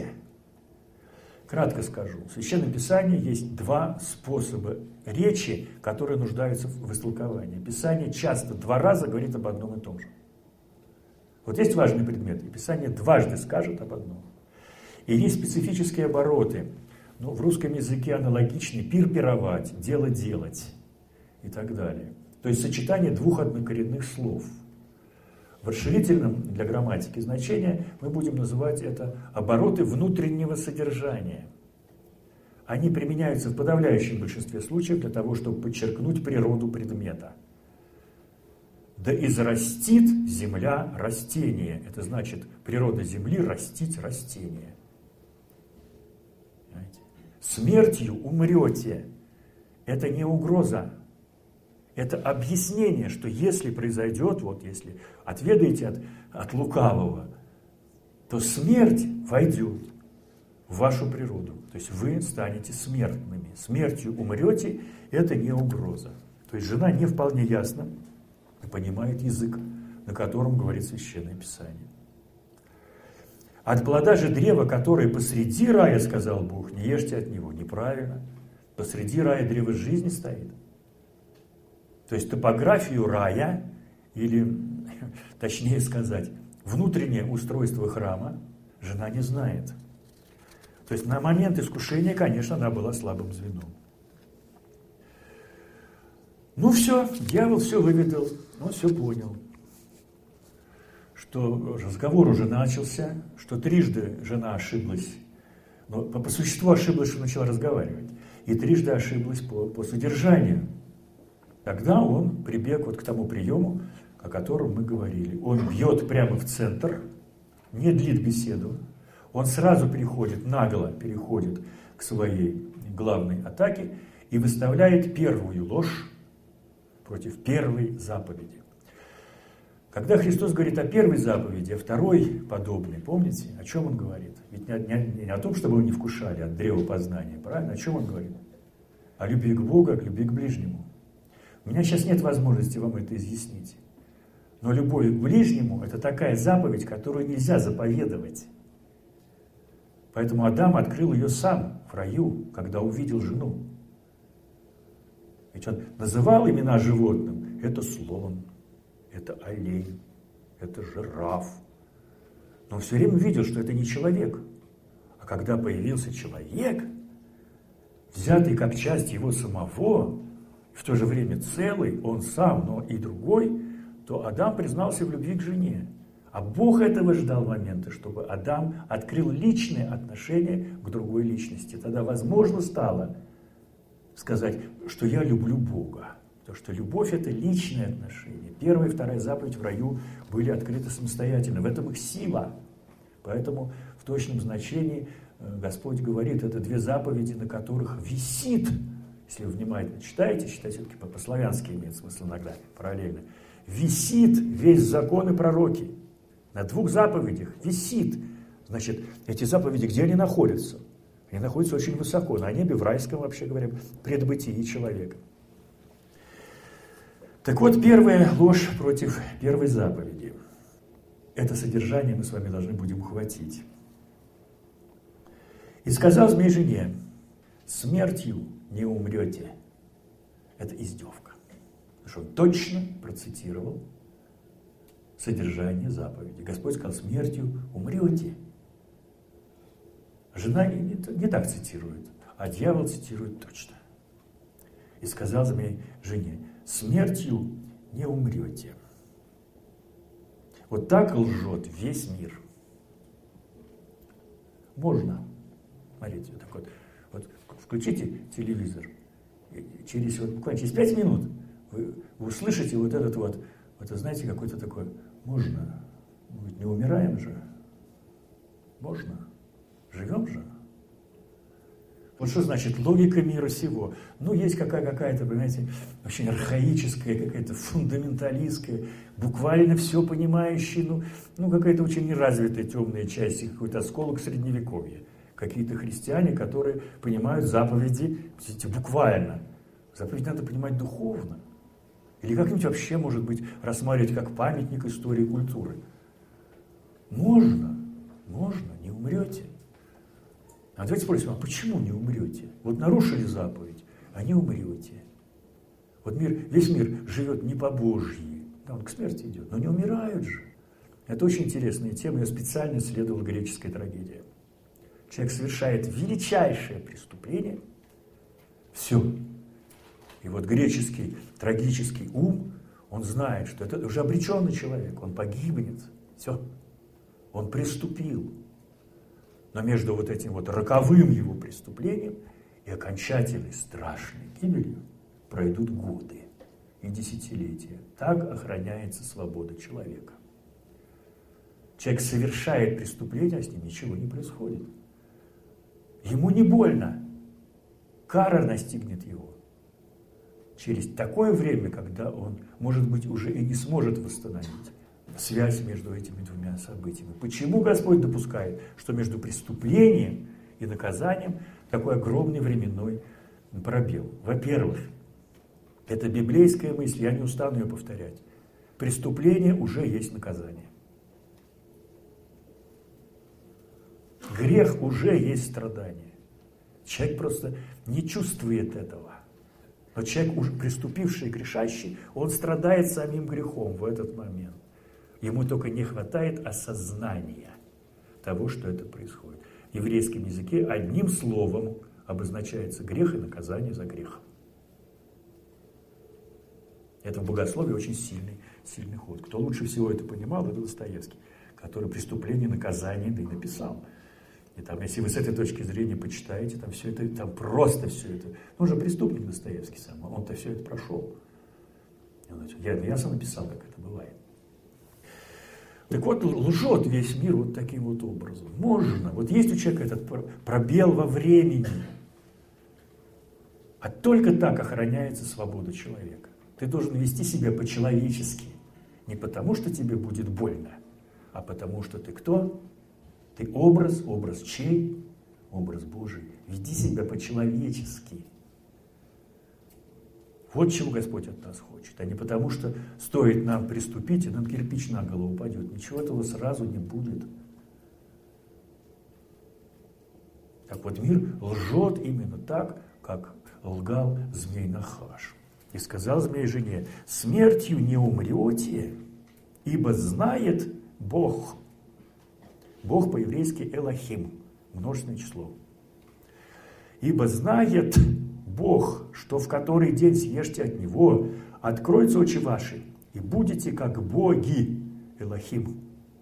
Кратко скажу. В Священном Писании есть два способа речи, которые нуждаются в истолковании. Писание часто два раза говорит об одном и том же. Вот есть важный предмет, и Писание дважды скажет об одном. И есть специфические обороты. Но в русском языке аналогичны: пир пировать, дело делать и так далее. То есть сочетание двух однокоренных слов. В расширительном для грамматики значении мы будем называть это обороты внутреннего содержания. Они применяются в подавляющем большинстве случаев для того, чтобы подчеркнуть природу предмета. Да израстит земля растение. Это значит, природа земли растить растение. Понимаете? Смертью умрете. Это не угроза. Это объяснение, что если произойдет, вот если отведаете от лукавого, то смерть войдет в вашу природу. То есть вы станете смертными. Смертью умрете, это не угроза. То есть жена не вполне ясно понимает язык, на котором говорит Священное Писание. От плода же древа, которое посреди рая, сказал Бог, не ешьте от него. Неправильно. Посреди рая древо жизни стоит. То есть топографию рая, или, точнее сказать, внутреннее устройство храма жена не знает. То есть на момент искушения, конечно, она была слабым звеном. Ну все, дьявол все выведал, он все понял, что разговор уже начался, что трижды жена ошиблась, но по существу ошиблась, что начала разговаривать, и трижды ошиблась по содержанию. Тогда он прибег вот к тому приему, о котором мы говорили. Он бьет прямо в центр, не длит беседу, он сразу нагло переходит к своей главной атаке и выставляет первую ложь против первой заповеди. Когда Христос говорит о первой заповеди, о второй подобной, помните, о чем он говорит? Ведь не о том, чтобы вы не вкушали от древа познания, правильно? О чем он говорит? О любви к Богу, о любви к ближнему. У меня сейчас нет возможности вам это изъяснить. Но любовь к ближнему – это такая заповедь, которую нельзя заповедовать. Поэтому Адам открыл ее сам в раю, когда увидел жену. Ведь он называл имена животным. Это слон, это олень, это жираф. Но он все время видел, что это не человек. А когда появился человек, взятый как часть его самого, в то же время целый, он сам, но и другой, то Адам признался в любви к жене. А Бог этого ждал момента, чтобы Адам открыл личное отношение к другой личности. Тогда возможно стало сказать, что я люблю Бога. Потому что любовь – это личное отношение. Первая и вторая заповедь в раю были открыты самостоятельно. В этом их сила. Поэтому в точном значении Господь говорит, это две заповеди, на которых висит. Если вы внимательно читаете, читать все-таки по-славянски имеет смысл иногда, параллельно. Висит весь закон и пророки. На двух заповедях висит. Значит, эти заповеди, где они находятся? Они находятся очень высоко, на небе, в райском, вообще говоря, предбытии человека. Так вот, первая ложь против первой заповеди. Это содержание мы с вами должны будем ухватить. «И сказал змей жене, смертью не умрете». Это издевка. Потому что он точно процитировал содержание заповеди. Господь сказал, смертью умрете. Жена не так цитирует, а дьявол цитирует точно. «И сказал змей жене, смертью не умрете». Вот так лжет весь мир. Можно. Смотрите, вот так вот включите телевизор, и буквально через 5 минут вы услышите вот этот вот, знаете, какой-то такой, можно, мы ведь не умираем же, можно, живем же. Вот что значит логика мира сего? Ну, есть какая-то, понимаете, очень архаическая, какая-то фундаменталистская, буквально все понимающая, ну какая-то очень неразвитая темная часть, какой-то осколок средневековья. Какие-то христиане, которые понимают заповеди буквально. Заповедь надо понимать духовно. Или как-нибудь вообще, может быть, рассматривать как памятник истории и культуры. Можно, не умрете. А давайте спросим, а почему не умрете? Вот нарушили заповедь, а не умрете. Вот весь мир живет не по Божьей, он к смерти идет, но не умирают же. Это очень интересная тема, я специально исследовал греческая трагедия. Человек совершает величайшее преступление, все. И вот греческий трагический ум, он знает, что это уже обреченный человек, он погибнет, все, он преступил. Но между вот этим вот роковым его преступлением и окончательной страшной гибелью пройдут годы и десятилетия. Так охраняется свобода человека. Человек совершает преступление, а с ним ничего не происходит. Ему не больно. Кара настигнет его. Через такое время, когда он, может быть, уже и не сможет восстановить связь между этими двумя событиями. Почему Господь допускает, что между преступлением и наказанием такой огромный временной пробел? Во-первых, это библейская мысль, я не устану ее повторять. Преступление уже есть наказание. Грех уже есть страдание. Человек просто не чувствует этого. Но человек, уже приступивший, грешащий, он страдает самим грехом в этот момент. Ему только не хватает осознания того, что это происходит. В еврейском языке одним словом обозначается грех и наказание за грех. Это в богословии очень сильный ход. Кто лучше всего это понимал, это Достоевский, который «Преступление и наказание» да и написал. И там, если вы с этой точки зрения почитаете, там все это, там просто все это. Он же преступник Достоевский сам, он-то все это прошел. Я сам написал, как это бывает. Так вот, лжет весь мир вот таким вот образом. Можно. Вот есть у человека этот пробел во времени. А только так охраняется свобода человека. Ты должен вести себя по-человечески. Не потому, что тебе будет больно, а потому, что ты кто? Ты образ чей? Образ Божий. Веди себя по-человечески. Вот чего Господь от нас хочет. А не потому, что стоит нам приступить, и нам кирпич на голову упадет. Ничего этого сразу не будет. Так вот, мир лжет именно так, как лгал змей Нахаш. И сказал змей жене: смертью не умрете, ибо знает Бог. Бог по-еврейски Элохим, множественное число. Ибо знает Бог, что в который день съешьте от него, откроются очи ваши, и будете как боги Элохим,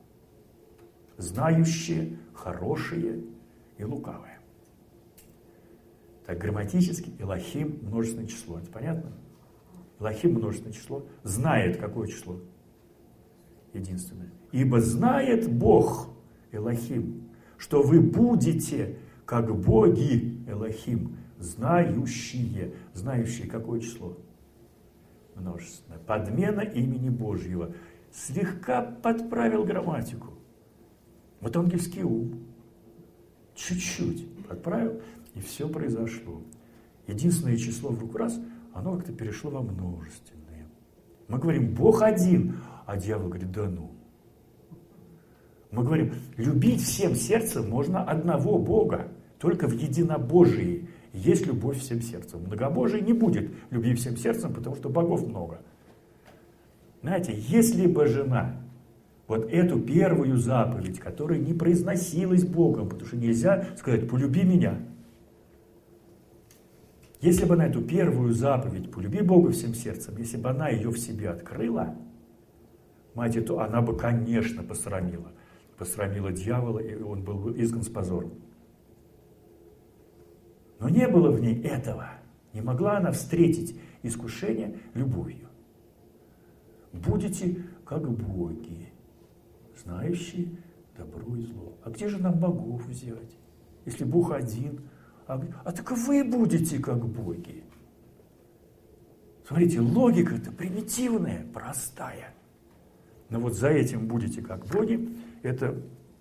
знающие, хорошие и лукавые. Так грамматически Элохим множественное число. Это понятно? Элохим множественное число. Знает какое число? Единственное. Ибо знает Бог Элохим, что вы будете как боги Элохим, знающие. Знающие какое число? Множественное. Подмена имени Божьего. Слегка подправил грамматику. Вот ангельский ум. Чуть-чуть подправил, и все произошло. Единственное число вдруг раз, оно как-то перешло во множественное. Мы говорим, Бог один, а дьявол говорит, да ну. Мы говорим, любить всем сердцем можно одного Бога, только в единобожии есть любовь всем сердцем. В многобожии не будет любви всем сердцем, потому что богов много. Знаете, если бы жена вот эту первую заповедь, которая не произносилась Богом, потому что нельзя сказать «полюби меня». Если бы она эту первую заповедь «полюби Бога всем сердцем», если бы она ее в себе открыла, мать, то она бы, конечно, посрамила. Посрамила дьявола, и он был бы изгнан с позором. Но не было в ней этого. Не могла она встретить искушение любовью. Будете как боги, знающие добро и зло. А где же нам богов взять, если Бог один? А так вы будете как боги. Смотрите, логика-то примитивная, простая. Но вот за этим будете как боги, это,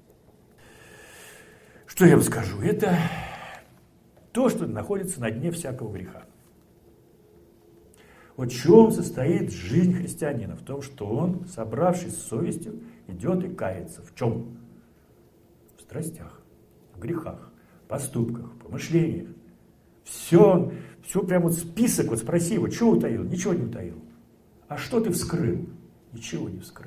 что я вам скажу, это то, что находится на дне всякого греха. Вот в чем состоит жизнь христианина? В том, что он, собравшись с совестью, идет и кается. В чем? В страстях, в грехах, поступках, помышлениях. Все прям вот список, вот спроси его, что утаил? Ничего не утаил. А что ты вскрыл? Ничего не вскрыл.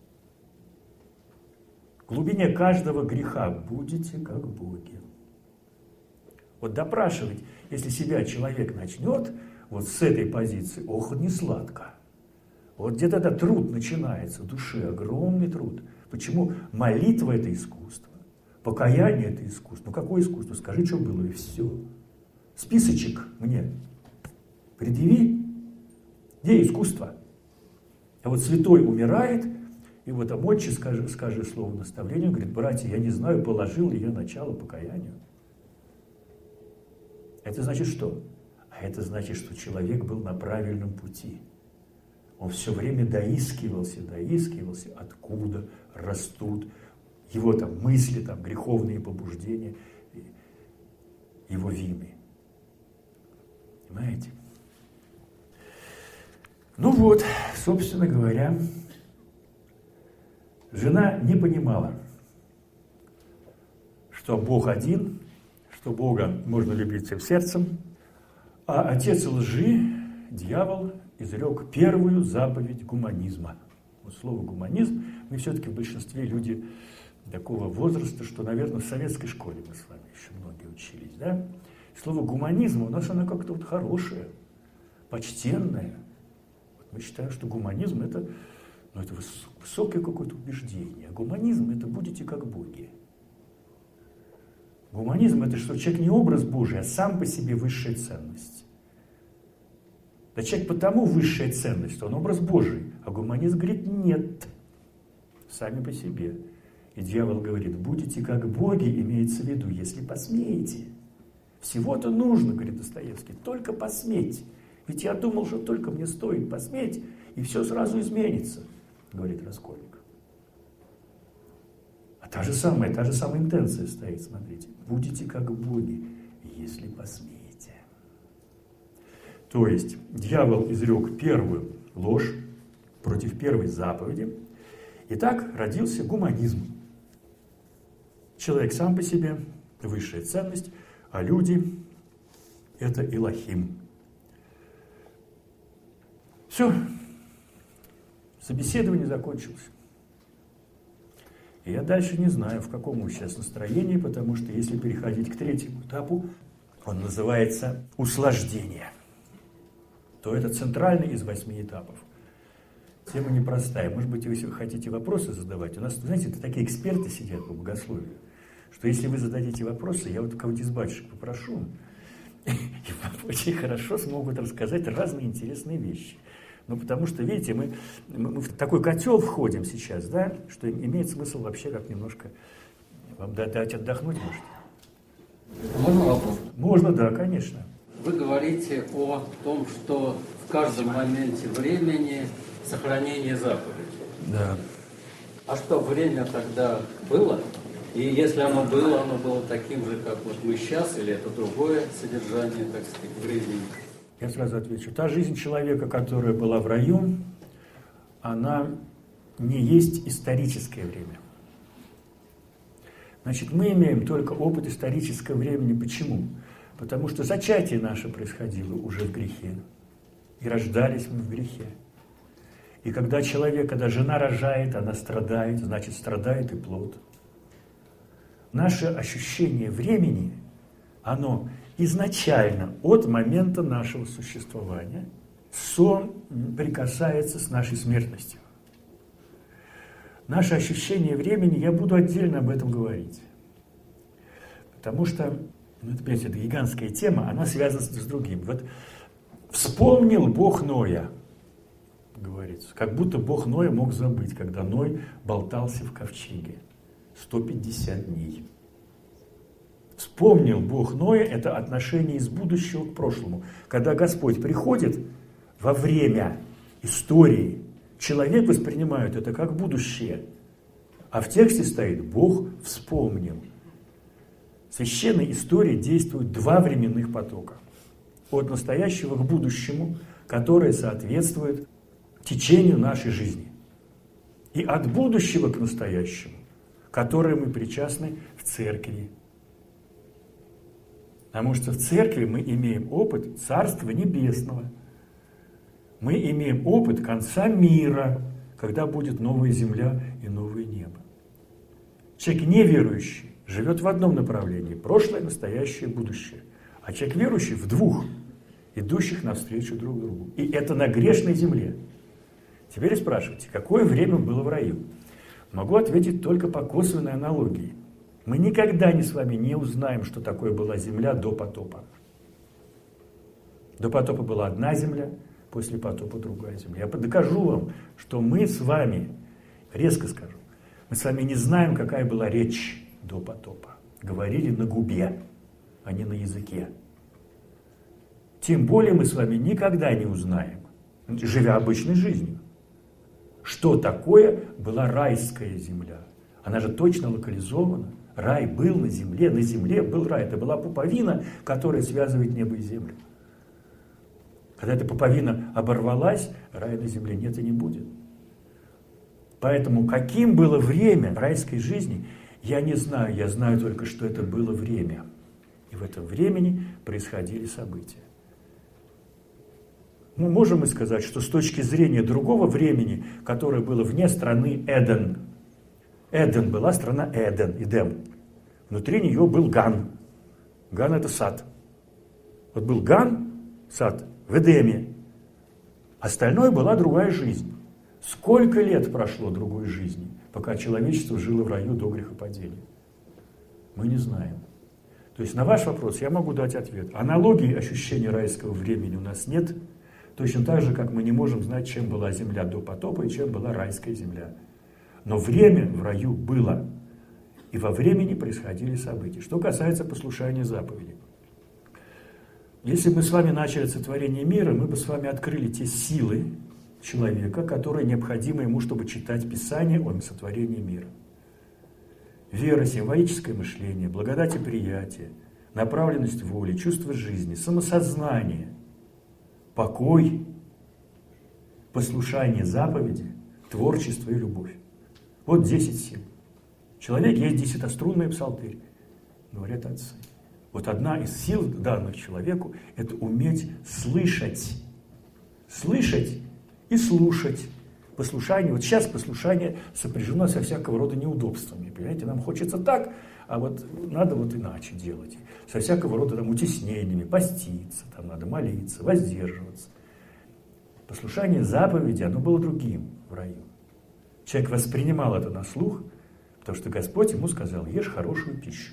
В глубине каждого греха будете как боги. Вот допрашивать, если себя человек начнет вот с этой позиции, ох, не сладко. Вот где тогда труд начинается, в душе огромный труд. Почему? Молитва – это искусство, покаяние – это искусство. Ну какое искусство? Скажи, что было, и все. Списочек мне предъяви, где искусство? А вот святой умирает, и вот отче скажи слово наставления, говорит, братья, я не знаю, положил ли я начало покаянию. Это значит что? А это значит, что человек был на правильном пути. Он все время доискивался, откуда растут его там мысли, там, греховные побуждения, его вины. Понимаете? Ну вот, собственно говоря, жена не понимала, что Бог один, что Бога можно любить всем сердцем, а отец лжи, дьявол, изрек первую заповедь гуманизма. Вот слово гуманизм, мы все-таки в большинстве люди такого возраста, что, наверное, в советской школе мы с вами еще многие учились, да? Слово гуманизм у нас оно как-то вот хорошее, почтенное. Мы считаем, что гуманизм это высокое какое-то убеждение. А гуманизм это будете как боги. Гуманизм это что человек не образ Божий, а сам по себе высшая ценность. Да человек потому высшая ценность, что он образ Божий. А гуманизм говорит нет. Сами по себе. И дьявол говорит, будете как боги, имеется в виду, если посмеете. Всего-то нужно, говорит Достоевский, только посметь. Ведь я думал, что только мне стоит посметь, и все сразу изменится, говорит Раскольников. А та же самая интенция стоит, смотрите. Будете как боги, если посмеете. То есть дьявол изрек первую ложь против первой заповеди. И так родился гуманизм. Человек сам по себе – высшая ценность, а люди – это Элохим. Все, собеседование закончилось. И я дальше не знаю, в каком мы сейчас настроении, потому что если переходить к третьему этапу, он называется усложнение, то это центральный из 8 этапов. Тема непростая. Может быть, если вы хотите вопросы задавать, у нас, знаете, такие эксперты сидят по богословию, что если вы зададите вопросы, я вот кого-то из батюшек попрошу, и очень хорошо смогут рассказать разные интересные вещи. Ну, потому что, видите, мы в такой котел входим сейчас, да, что имеет смысл вообще как немножко вам дать отдохнуть, может? Можно вопрос? Можно, да, конечно. Вы говорите о том, что в каждом моменте времени сохранение заповедей. Да. А что, время тогда было? И если оно было таким же, как вот мы сейчас, или это другое содержание, так сказать, времени? Я сразу отвечу. Та жизнь человека, которая была в раю, она не есть историческое время. Значит, мы имеем только опыт исторического времени. Почему? Потому что зачатие наше происходило уже в грехе. И рождались мы в грехе. И когда жена рожает, она страдает, значит, страдает и плод. Наше ощущение времени, оно изначально, от момента нашего существования, соприкасается с нашей смертностью. Наше ощущение времени, я буду отдельно об этом говорить. Потому что, опять, это гигантская тема, она связана с другим. Вот вспомнил Бог Ноя, говорится, как будто Бог Ноя мог забыть, когда Ной болтался в ковчеге 150 дней. Вспомнил Бог Ноя, это отношение из будущего к прошлому. Когда Господь приходит во время истории, человек воспринимает это как будущее. А в тексте стоит «Бог вспомнил». В священной истории действуют 2 временных потока. От настоящего к будущему, которое соответствует течению нашей жизни. И от будущего к настоящему, которое мы причастны в церкви. Потому что в церкви мы имеем опыт Царства Небесного. Мы имеем опыт конца мира, когда будет новая земля и новое небо. Человек неверующий живет в одном направлении – прошлое, настоящее, будущее. А человек верующий в 2, идущих навстречу друг другу. И это на грешной земле. Теперь спрашивайте, какое время было в раю? Могу ответить только по косвенной аналогии. Мы никогда с вами не узнаем, что такое была земля до потопа. До потопа была одна земля, после потопа другая земля. Я докажу вам, что мы с вами, резко скажу, мы с вами не знаем, какая была речь до потопа. Говорили на губе, а не на языке. Тем более мы с вами никогда не узнаем, живя обычной жизнью, что такое была райская земля. Она же точно локализована. Рай был на земле был рай. Это была пуповина, которая связывает небо и землю. Когда эта пуповина оборвалась, рая на земле нет и не будет. Поэтому каким было время райской жизни, я не знаю. Я знаю только, что это было время. И в этом времени происходили события. Мы можем и сказать, что с точки зрения другого времени, которое было вне страны Эден, Эден была страна Эдем. Внутри нее был Ган. Ган – это сад. Вот был Ган, сад, в Эдеме. Остальное была другая жизнь. Сколько лет прошло другой жизни, пока человечество жило в раю до грехопадения? Мы не знаем. То есть на ваш вопрос я могу дать ответ. Аналогии ощущения райского времени у нас нет, точно так же, как мы не можем знать, чем была земля до потопа и чем была райская земля. Но время в раю было, и во времени происходили события. Что касается послушания заповедей. Если бы мы с вами начали сотворение мира, мы бы с вами открыли те силы человека, которые необходимы ему, чтобы читать Писание о сотворении мира. Вера, символическое мышление, благодать и приятие, направленность воли, чувство жизни, самосознание, покой, послушание заповеди, творчество и любовь. Вот 10 сил. Человек есть десятострунный псалтырь, говорят отцы. Вот одна из сил, данных человеку, это уметь слышать. Слышать и слушать. Послушание, вот сейчас послушание сопряжено со всякого рода неудобствами. Понимаете, нам хочется так, а вот надо вот иначе делать. Со всякого рода там утеснениями, поститься, там надо молиться, воздерживаться. Послушание заповеди, оно было другим в раю. Человек воспринимал это на слух, потому что Господь ему сказал: ешь хорошую пищу,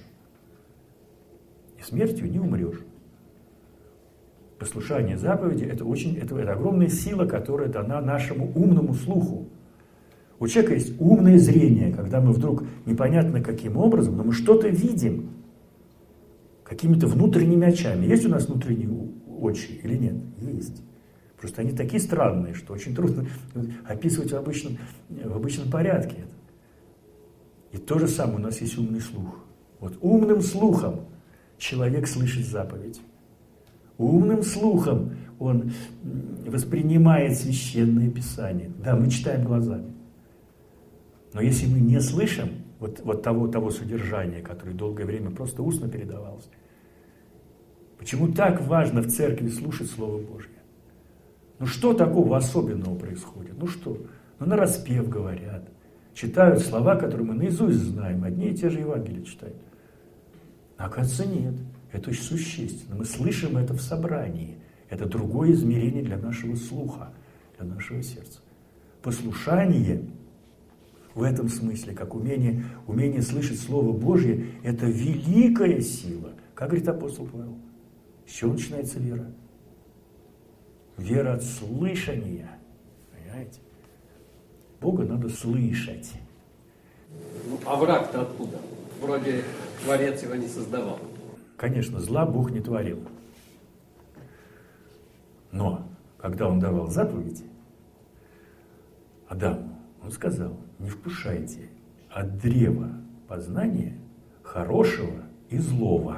и смертью не умрешь. Послушание заповеди – это огромная сила, которая дана нашему умному слуху. У человека есть умное зрение, когда мы вдруг непонятно каким образом, но мы что-то видим какими-то внутренними очами. Есть у нас внутренние очи или нет? Есть. Просто они такие странные, что очень трудно описывать в обычном порядке это. И то же самое у нас есть умный слух. Вот умным слухом человек слышит заповедь. Умным слухом он воспринимает священное Писание. Да, мы читаем глазами. Но если мы не слышим вот того содержания, которое долгое время просто устно передавалось, почему так важно в церкви слушать Слово Божье? Ну что такого особенного происходит? Ну что? Ну нараспев говорят. Читают слова, которые мы наизусть знаем. Одни и те же Евангелия читают. А оказывается, нет. Это очень существенно. Мы слышим это в собрании. Это другое измерение для нашего слуха, для нашего сердца. Послушание в этом смысле, как умение слышать Слово Божье, это великая сила. Как говорит апостол Павел? С чего начинается вера? Вера от слышания. Понимаете? Бога надо слышать. Ну, а враг-то откуда? Вроде Творец его не создавал. Конечно, зла Бог не творил. Но, когда Он давал заповеди Адаму, Он сказал: не вкушайте от древа познания хорошего и злого.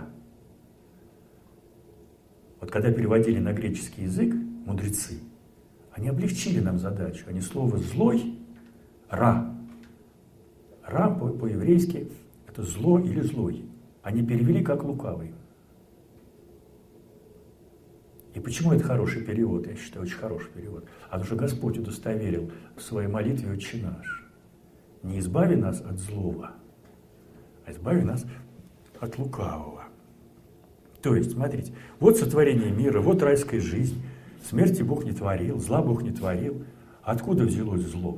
Вот когда переводили на греческий язык мудрецы, они облегчили нам задачу. Они слово «злой» – «ра». «Ра» по-еврейски – это «зло» или «злой». Они перевели как «лукавый». И почему это хороший перевод? Я считаю, очень хороший перевод. А потому что Господь удостоверил в своей молитве «Отче наш». Не избави нас от злого, а избави нас от лукавого. То есть, смотрите, вот сотворение мира, вот райская жизнь. Смерти Бог не творил, зла Бог не творил. Откуда взялось зло?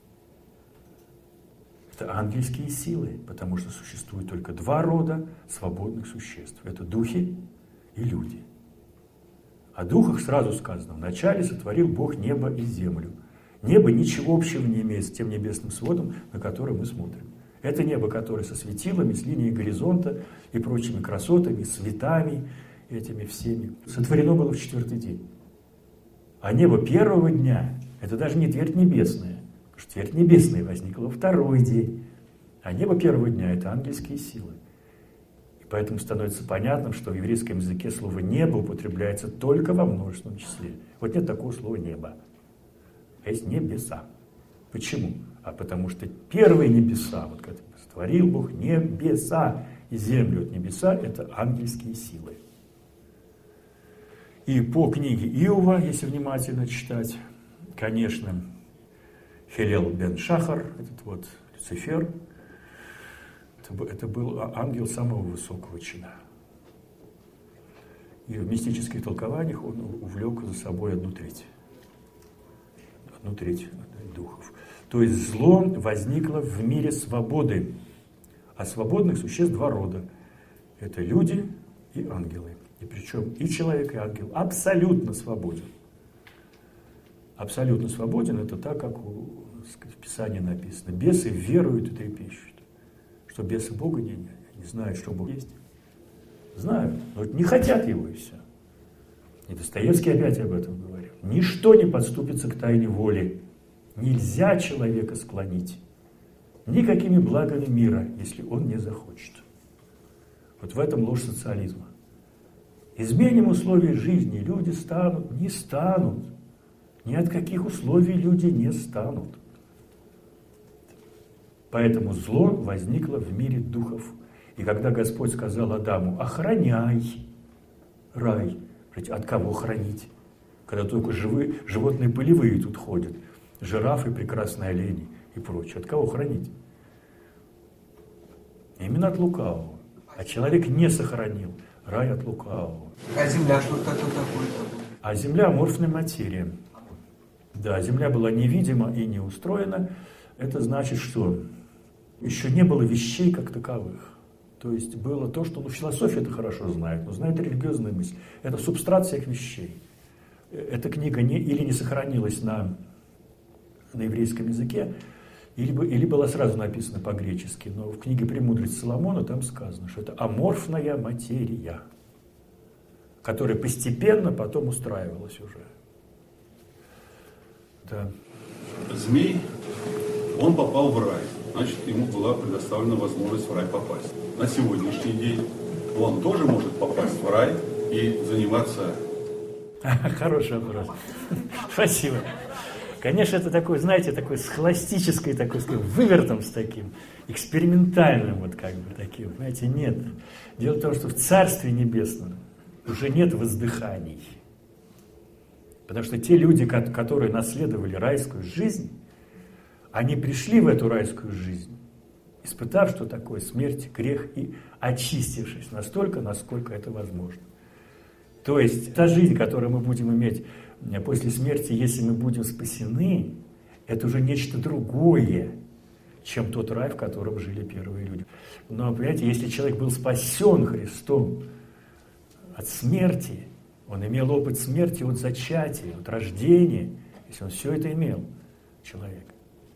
Это ангельские силы, потому что существует только два рода свободных существ. Это духи и люди. О духах сразу сказано: вначале сотворил Бог небо и землю. Небо ничего общего не имеет с тем небесным сводом, на который мы смотрим. Это небо, которое со светилами, с линией горизонта и прочими красотами, светами, этими всеми, сотворено было в 4-й день. А небо первого дня – это даже не твердь небесная, потому что твердь небесная возникла во 2-й день. А небо первого дня – это ангельские силы. И поэтому становится понятным, что в еврейском языке слово «небо» употребляется только во множественном числе. Вот нет такого слова «небо». А есть небеса. Почему? А потому что первые небеса, вот когда сотворил Бог небеса и землю от небеса, это ангельские силы. И по книге Иова, если внимательно читать, конечно, Хелел бен Шахар, этот вот Люцифер, это был ангел самого высокого чина. И в мистических толкованиях он увлек за собой 1/3. треть духов. То есть зло возникло в мире свободы. А свободных существ два рода. Это люди и ангелы. И причем и человек, и ангел абсолютно свободен. Абсолютно свободен — это так, как в Писании написано. Бесы веруют и трепещут. Что бесы Бога не знают, что Бог есть. Знают, но не хотят его, и все. И Достоевский опять об этом говорил. Ничто не подступится к тайне воли. Нельзя человека склонить никакими благами мира, если он не захочет. Вот в этом ложь социализма. Изменим условия жизни, люди станут, не станут. Ни от каких условий люди не станут. Поэтому зло возникло в мире духов. И когда Господь сказал Адаму: охраняй рай, от кого хранить? Когда только животные полевые тут ходят, жирафы, прекрасные олени и прочее. От кого хранить? Именно от лукавого. А человек не сохранил рай от лукавого. А земля что такое? А земля — аморфная материя. Да, земля была невидима и не устроена. Это значит, что еще не было вещей как таковых. То есть было то, что философия это хорошо знает, но знает религиозная мысль. Это субстрат всех вещей. Эта книга или не сохранилась на еврейском языке, или была сразу написана по-гречески. Но в книге «Премудрости Соломона» там сказано, что это аморфная материя, которая постепенно потом устраивалась уже. Да. Змей, он попал в рай. Значит, ему была предоставлена возможность в рай попасть. На сегодняшний день он тоже может попасть в рай и заниматься... Хороший вопрос. Спасибо. Конечно, это такой, знаете, такой схоластический, такой, вывертом с таким, экспериментальным вот как бы таким. Знаете, нет. Дело в том, что в Царстве Небесном уже нет воздыханий. Потому что те люди, которые наследовали райскую жизнь, они пришли в эту райскую жизнь, испытав, что такое смерть, грех, и очистившись настолько, насколько это возможно. То есть та жизнь, которую мы будем иметь после смерти, если мы будем спасены, это уже нечто другое, чем тот рай, в котором жили первые люди. Но, понимаете, если человек был спасен Христом от смерти, он имел опыт смерти от зачатия, от рождения, если он все это имел, человек,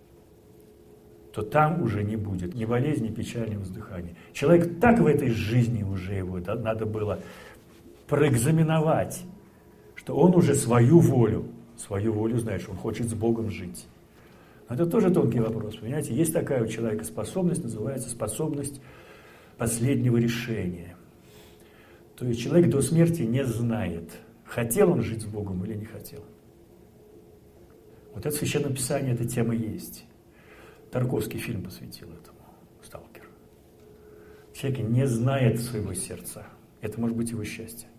то там уже не будет ни болезни, ни печали, ни воздыхания. Человек так в этой жизни уже его надо было проэкзаменовать, что он уже свою волю знает, что он хочет с Богом жить. Но это тоже тонкий вопрос, понимаете? Есть такая у человека способность, называется способность последнего решения. То есть человек до смерти не знает, хотел он жить с Богом или не хотел. Вот это в Священном Писании, эта тема есть. Тарковский фильм посвятил этому, «Сталкер». Человек не знает своего сердца. Это может быть его счастье.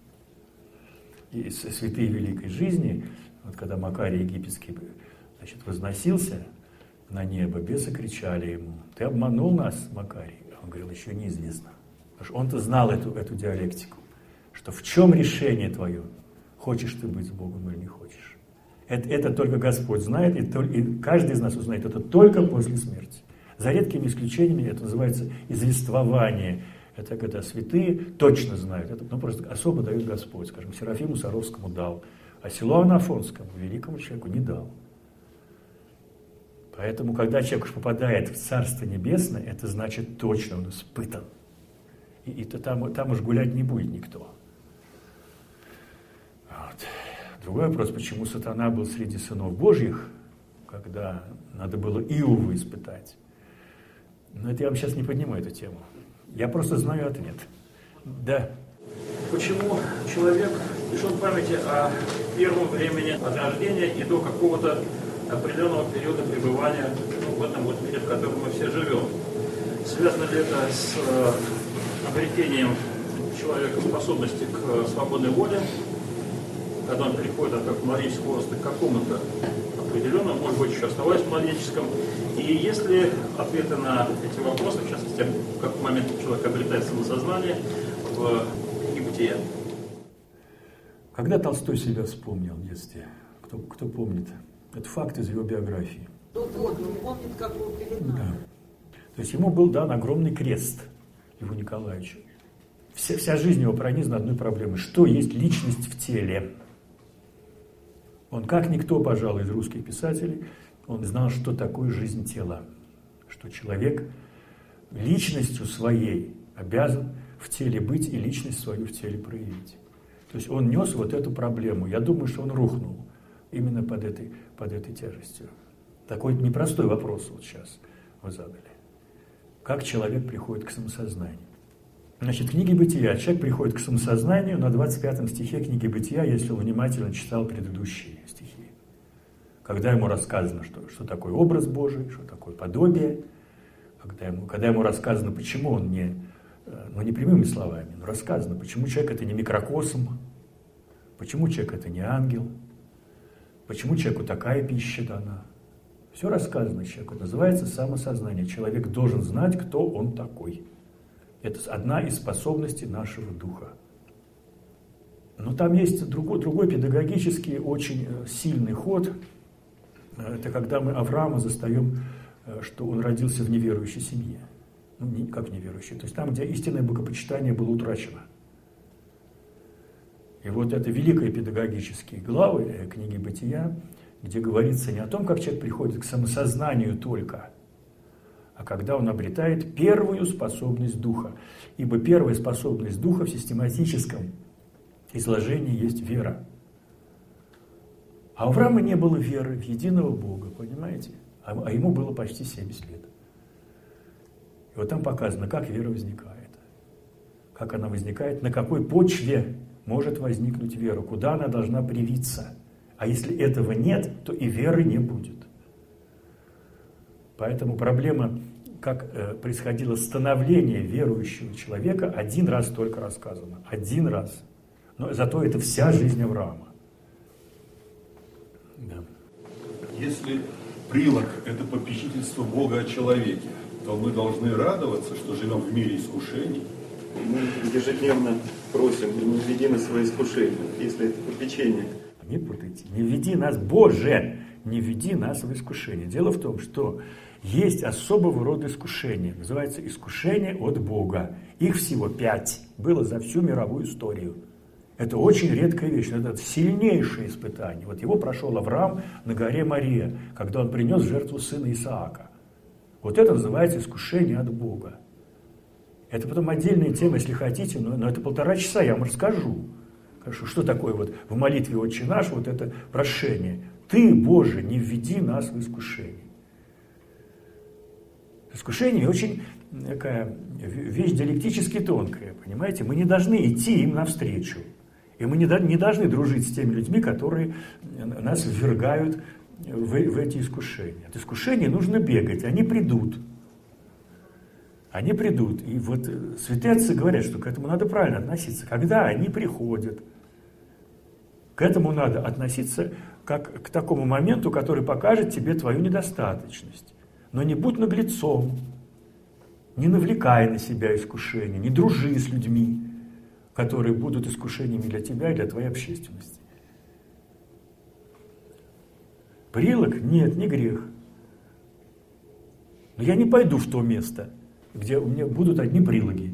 И святые великой жизни, вот когда Макарий Египетский, возносился на небо, бесы кричали ему: «Ты обманул нас, Макарий». Он говорил: «Еще неизвестно». Потому что он-то знал эту диалектику, что в чем решение твое, хочешь ты быть с Богом или не хочешь. Это только Господь знает, и каждый из нас узнает это только после смерти. За редкими исключениями это называется извествование. Это когда святые точно знают. Это просто особо дает Господь. Скажем, Серафиму Саровскому дал, а Силуану Афонскому, великому человеку, не дал. Поэтому, когда человек уж попадает в Царство Небесное, это значит точно он испытан. И там уж гулять не будет никто. Вот. Другой вопрос, почему сатана был среди сынов Божьих, когда надо было Иову испытать. Но это я вам сейчас не подниму эту тему. Я просто знаю ответ. Да. Почему человек лишен памяти о первом времени от рождения и до какого-то определенного периода пребывания в этом вот мире, в котором мы все живем? Связано ли это с обретением человека способности к свободной воле, когда он переходит от младенческого возраста к какому-то определенному, может быть, еще оставаясь в младенческом? И есть ли ответы на эти вопросы, в частности, в какой момент человек обретает самосознание в книге «Бытия»? Когда Толстой себя вспомнил в детстве? Кто помнит? Это факт из его биографии. Вот, он помнит, как его перед нами. Да. То есть ему был дан огромный крест, Льву Николаевичу. Вся жизнь его пронизана одной проблемой. Что есть личность в теле? Он, как никто, пожалуй, из русских писателей, он знал, что такое жизнь тела. Что человек личностью своей обязан в теле быть и личность свою в теле проявить. То есть он нес вот эту проблему. Я думаю, что он рухнул именно под этой тяжестью. Такой непростой вопрос вот сейчас вы задали. Как человек приходит к самосознанию? Значит, в книге «Бытия» человек приходит к самосознанию на 25 стихе книги «Бытия», если он внимательно читал предыдущие стихи. Когда ему рассказано, что такое образ Божий, что такое подобие, когда ему рассказано, почему он не прямыми словами, но рассказано, почему человек это не микрокосм, почему человек это не ангел, почему человеку такая пища дана. Все рассказано человеку. Это называется самосознание. Человек должен знать, кто он такой. Это одна из способностей нашего духа. Но там есть другой педагогический, очень сильный ход. Это когда мы Авраама застаем, что он родился в неверующей семье. Ну, как неверующий. То есть там, где истинное богопочитание было утрачено. И вот это великие педагогические главы книги «Бытия», где говорится не о том, как человек приходит к самосознанию только, а когда он обретает первую способность духа. Ибо первая способность духа в систематическом изложении есть вера. А у Авраама не было веры в единого Бога, понимаете? А ему было почти 70 лет. И вот там показано, как вера возникает. Как она возникает, на какой почве может возникнуть вера, куда она должна привиться. А если этого нет, то и веры не будет. Поэтому проблема, как происходило становление верующего человека, один раз только рассказана. Один раз. Но зато это вся жизнь Авраама. Да. Если прилог – это попечительство Бога о человеке, то мы должны радоваться, что живем в мире искушений. Мы ежедневно просим, не введи нас в свои искушения, если это попечение. Не путайте. Не введи нас, Боже, не введи нас в искушение. Дело в том, что есть особого рода искушения. Называется искушение от Бога. Их всего 5 было за всю мировую историю. Это очень редкая вещь. Это сильнейшее испытание. Вот его прошел Авраам на горе Мория, когда он принес в жертву сына Исаака. Вот это называется искушение от Бога. Это потом отдельная тема, если хотите, но это 1,5 часа, я вам расскажу. Что такое вот в молитве «Отче наш» вот это прошение. Ты, Боже, не введи нас в искушение. Искушение очень такая вещь диалектически тонкая, понимаете? Мы не должны идти им навстречу. И мы не должны дружить с теми людьми, которые нас ввергают в эти искушения. От искушений нужно бегать, они придут. Они придут. И вот святые отцы говорят, что к этому надо правильно относиться. Когда они приходят, к этому надо относиться как к такому моменту, который покажет тебе твою недостаточность. Но не будь наглецом, не навлекай на себя искушения, не дружи с людьми, которые будут искушениями для тебя и для твоей общественности. Прилог? Нет, не грех. Но я не пойду в то место, где у меня будут одни прилоги.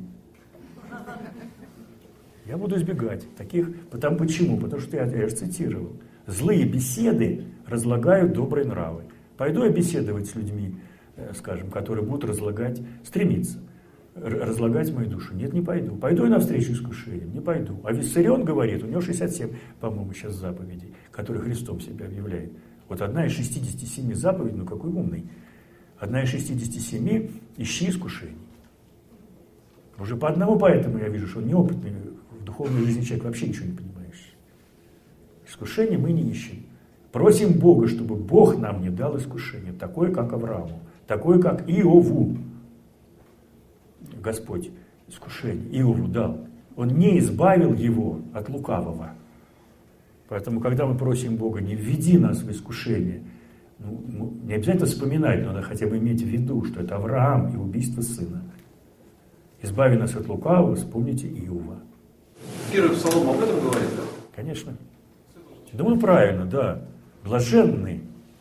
Я буду избегать таких. Почему? Потому что я же цитировал. Злые беседы разлагают добрые нравы. Пойду я беседовать с людьми, скажем, которые будут стремиться разлагать мою душу. Нет, не пойду. Пойду я навстречу искушениям? Не пойду. А Виссарион говорит, у него 67, по-моему, сейчас заповедей, которые Христом себя объявляет. Вот одна из 67 заповедей, ну какой умный. Одна из 67 – ищи искушений. Уже по одному поэтому я вижу, что он неопытный в духовной жизни человек, вообще ничего не понимаешь. Искушения мы не ищем. Просим Бога, чтобы Бог нам не дал искушения, такое, как Аврааму, такое, как Иову. Господь искушение Иову дал. Он не избавил его от лукавого. Поэтому, когда мы просим Бога, не введи нас в искушение, не обязательно вспоминать, но надо хотя бы иметь в виду, что это Авраам и убийство сына. Избави нас от лукавого, вспомните Иова. Первый псалом об этом говорит, да? Конечно. Думаю, правильно, да. Блаженны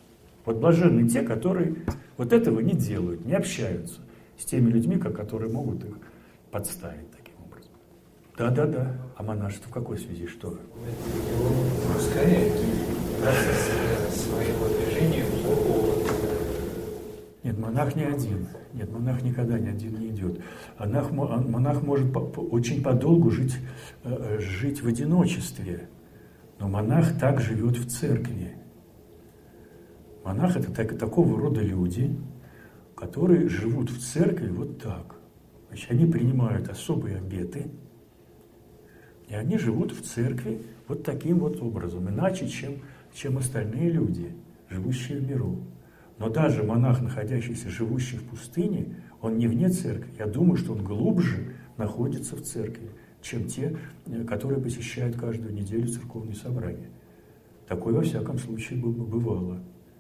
Вот блаженны те, которые вот этого не делают, не общаются с теми людьми, которые могут их подставить таким образом. Да. А монашество в какой связи? Что? Его ускоряет своего движения в Богу. Нет, монах не один. Нет, монах никогда не один не идет. Монах может очень подолгу жить в одиночестве. Но монах так живет в церкви. Монах — это такого рода люди, которые живут в церкви вот так. Значит, они принимают особые обеты, и они живут в церкви вот таким вот образом, иначе, чем остальные люди, живущие в миру. Но даже монах, находящийся, живущий в пустыне, он не вне церкви. Я думаю, что он глубже находится в церкви, чем те, которые посещают каждую неделю церковные собрания. Такое, во всяком случае, бывало.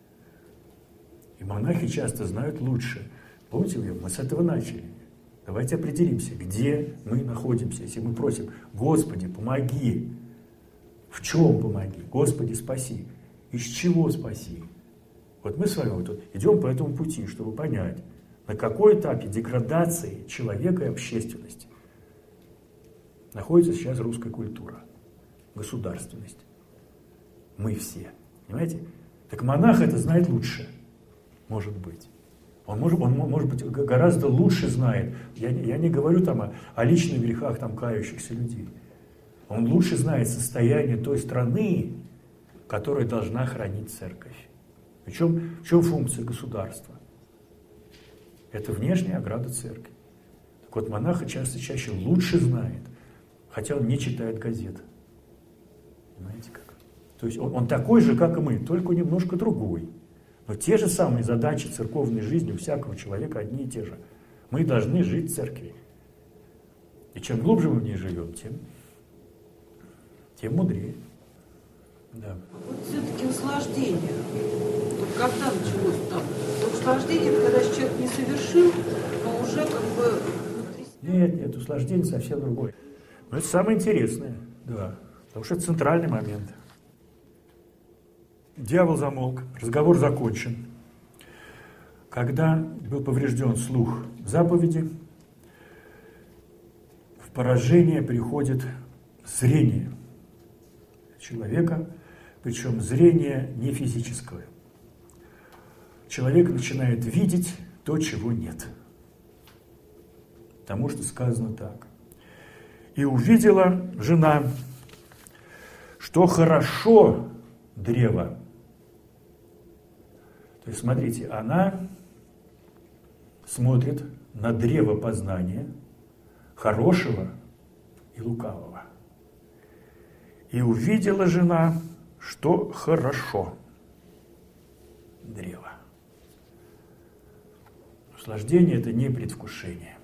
И монахи часто знают лучше. Помните, мы с этого начали. Давайте определимся, где мы находимся. Если мы просим: Господи, помоги. В чем помоги? Господи, спаси. Из чего спаси? Вот мы с вами вот идем по этому пути, чтобы понять, на какой этапе деградации человека и общественности находится сейчас русская культура, государственность. Мы все. Понимаете? Так монах это знает лучше. Может быть. Он может быть, гораздо лучше знает. Я не говорю там о личных грехах там кающихся людей. Он лучше знает состояние той страны, которая должна хранить церковь. В чем функция государства? Это внешняя ограда церкви. Так вот, монах чаще лучше знает, хотя он не читает газет. Понимаете как? То есть он такой же, как и мы, только немножко другой. Но те же самые задачи церковной жизни у всякого человека одни и те же. Мы должны жить в церкви. И чем глубже мы в ней живем, тем мудрее. Да. Вот все-таки наслаждение. Вот когда началось там? Вот наслаждение, когда человек не совершил, но уже как бы внутри... Нет, наслаждение совсем другое. Но это самое интересное, да. Потому что это центральный момент. Дьявол замолк, разговор закончен. Когда был поврежден слух заповеди, в поражение приходит зрение человека, причем зрение не физическое. Человек начинает видеть то, чего нет. Потому что сказано так. И увидела жена, что хорошо древо. То есть, смотрите, она смотрит на древо познания хорошего и лукавого. И увидела жена, что хорошо древо. Услаждение – это не предвкушение.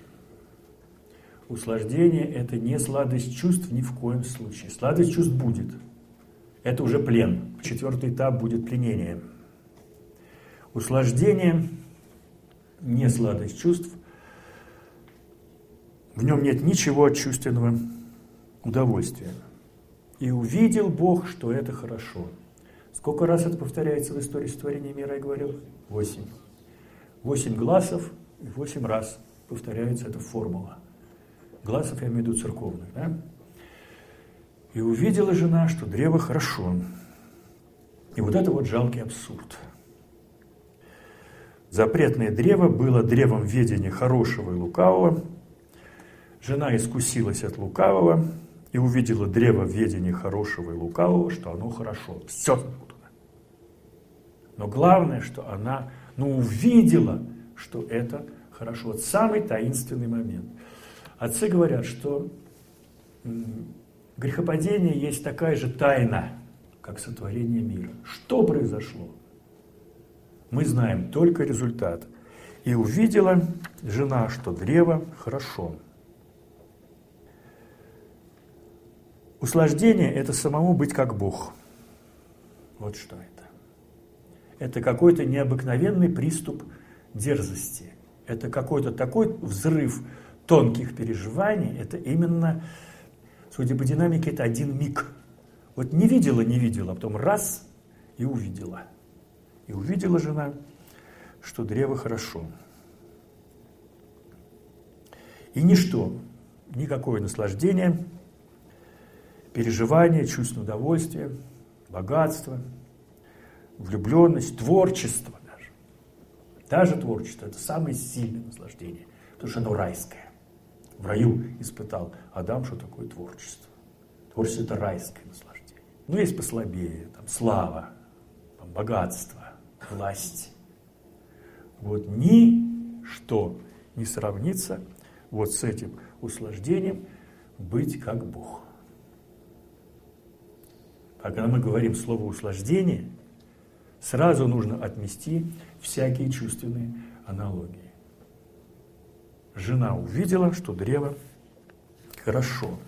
Услаждение – это не сладость чувств ни в коем случае. Сладость чувств будет. Это уже плен. 4-й этап будет пленение. Услаждение – не сладость чувств. В нем нет ничего от чувственного удовольствия. И увидел Бог, что это хорошо. Сколько раз это повторяется в истории сотворения мира, я говорил? 8. 8 гласов и 8 раз повторяется эта формула. Гласов я имею в виду церковных, да? И увидела жена, что древо хорошо. И вот это вот жалкий абсурд. Запретное древо было древом ведения хорошего и лукавого. Жена искусилась от лукавого и увидела древо ведения хорошего и лукавого, что оно хорошо. Все запутано. Но главное, что она увидела, что это хорошо. Вот самый таинственный момент. Отцы говорят, что грехопадение есть такая же тайна, как сотворение мира. Что произошло? Мы знаем только результат. И увидела жена, что древо хорошо. Услаждение – это самому быть как Бог. Вот что это. Это какой-то необыкновенный приступ дерзости. Это какой-то такой взрыв тонких переживаний. Это именно, судя по динамике, это один миг. Вот не видела, а потом раз и увидела. И увидела жена, что древо хорошо. И ничто, никакое наслаждение, переживание, чувство удовольствия, богатство, влюбленность, творчество даже творчество – это самое сильное наслаждение, потому что оно райское. В раю испытал Адам, что такое творчество. Творчество – это райское наслаждение. Ну, есть послабее, там, слава, там, богатство, власть. Вот ничто не сравнится вот с этим услаждением быть как Бог. А когда мы говорим слово «услаждение», сразу нужно отмести всякие чувственные аналогии. Жена увидела, что древо хорошо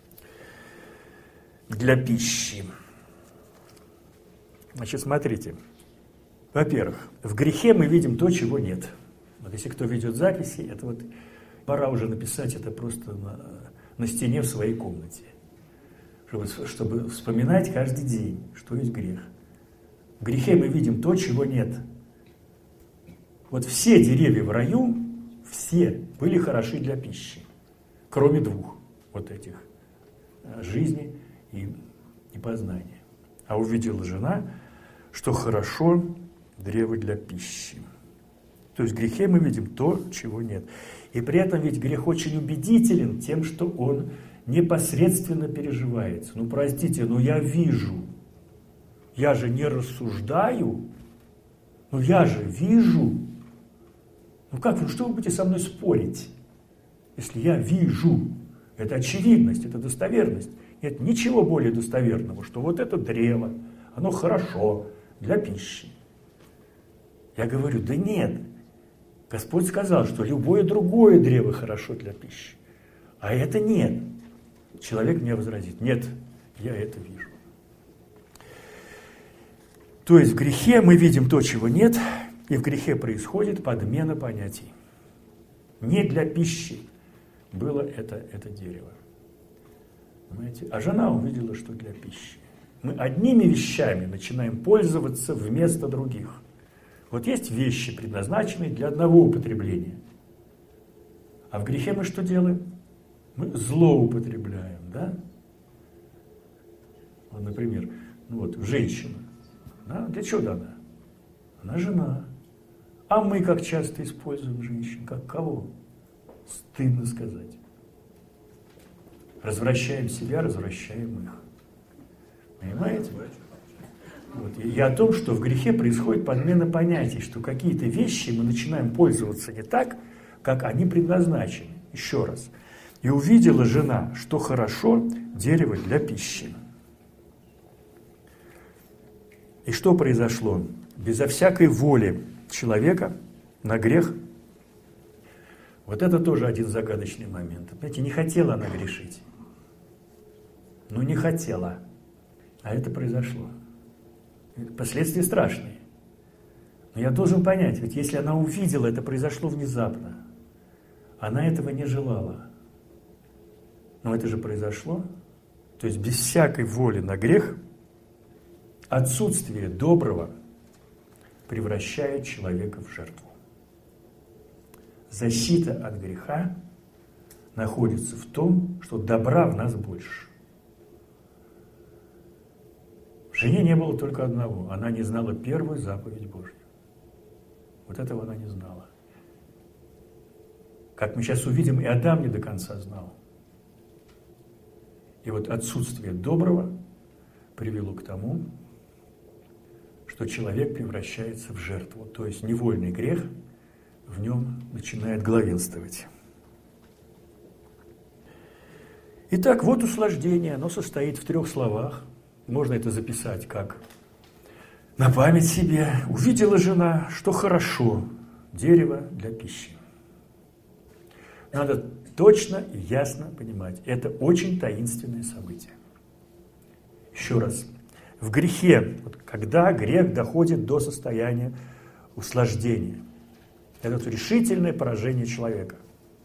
для пищи. Значит, смотрите. Во-первых, в грехе мы видим то, чего нет. Вот если кто ведет записи, это вот пора уже написать это просто на стене в своей комнате, чтобы вспоминать каждый день, что есть грех. В грехе мы видим то, чего нет. Вот все деревья в раю, все были хороши для пищи, кроме двух вот этих – жизни и познания. А увидела жена, что хорошо древо для пищи. То есть в грехе мы видим то, чего нет. И при этом ведь грех очень убедителен тем, что он непосредственно переживается. Ну, простите, но я вижу. Я же не рассуждаю. Но я же вижу. Ну как вы, что вы будете со мной спорить, если я вижу? Это очевидность, это достоверность. Нет ничего более достоверного, что вот это древо, оно хорошо для пищи. Я говорю, да нет. Господь сказал, что любое другое древо хорошо для пищи. А это нет. Человек мне возразит, нет, я это вижу. То есть в грехе мы видим то, чего нет, и в грехе происходит подмена понятий. Не для пищи было это дерево. Понимаете? А жена увидела, что для пищи. Мы одними вещами начинаем пользоваться вместо других. Вот есть вещи, предназначенные для одного употребления. А в грехе мы что делаем? Мы злоупотребляем, да? Вот, например, женщина. Да? Для чего дана? Она жена. А мы как часто используем женщин? Как кого? Стыдно сказать. Развращаем себя, развращаем их. Понимаете? Вот. И о том, что в грехе происходит подмена понятий, что какие-то вещи мы начинаем пользоваться не так, как они предназначены. Еще раз. И увидела жена, что хорошо дерево для пищи. И что произошло? Безо всякой воли человека на грех. Вот это тоже один загадочный момент. Знаете, не хотела она грешить. Ну, не хотела. А это произошло. Последствия страшные. Но я должен понять, ведь если она увидела, это произошло внезапно. Она этого не желала. Но это же произошло. То есть без всякой воли на грех отсутствие доброго превращает человека в жертву. Защита от греха находится в том, что добра в нас больше. В жене не было только одного. Она не знала первую заповедь Божью. Вот этого она не знала. Как мы сейчас увидим, и Адам не до конца знал. И вот отсутствие доброго привело к тому, что человек превращается в жертву. То есть невольный грех в нем начинает главенствовать. Итак, вот услаждение. Оно состоит в 3 словах. Можно это записать как на память себе. Увидела жена, что хорошо дерево для пищи. Надо точно и ясно понимать. Это очень таинственное событие. Еще раз. В грехе, когда грех доходит до состояния услаждения, это решительное поражение человека.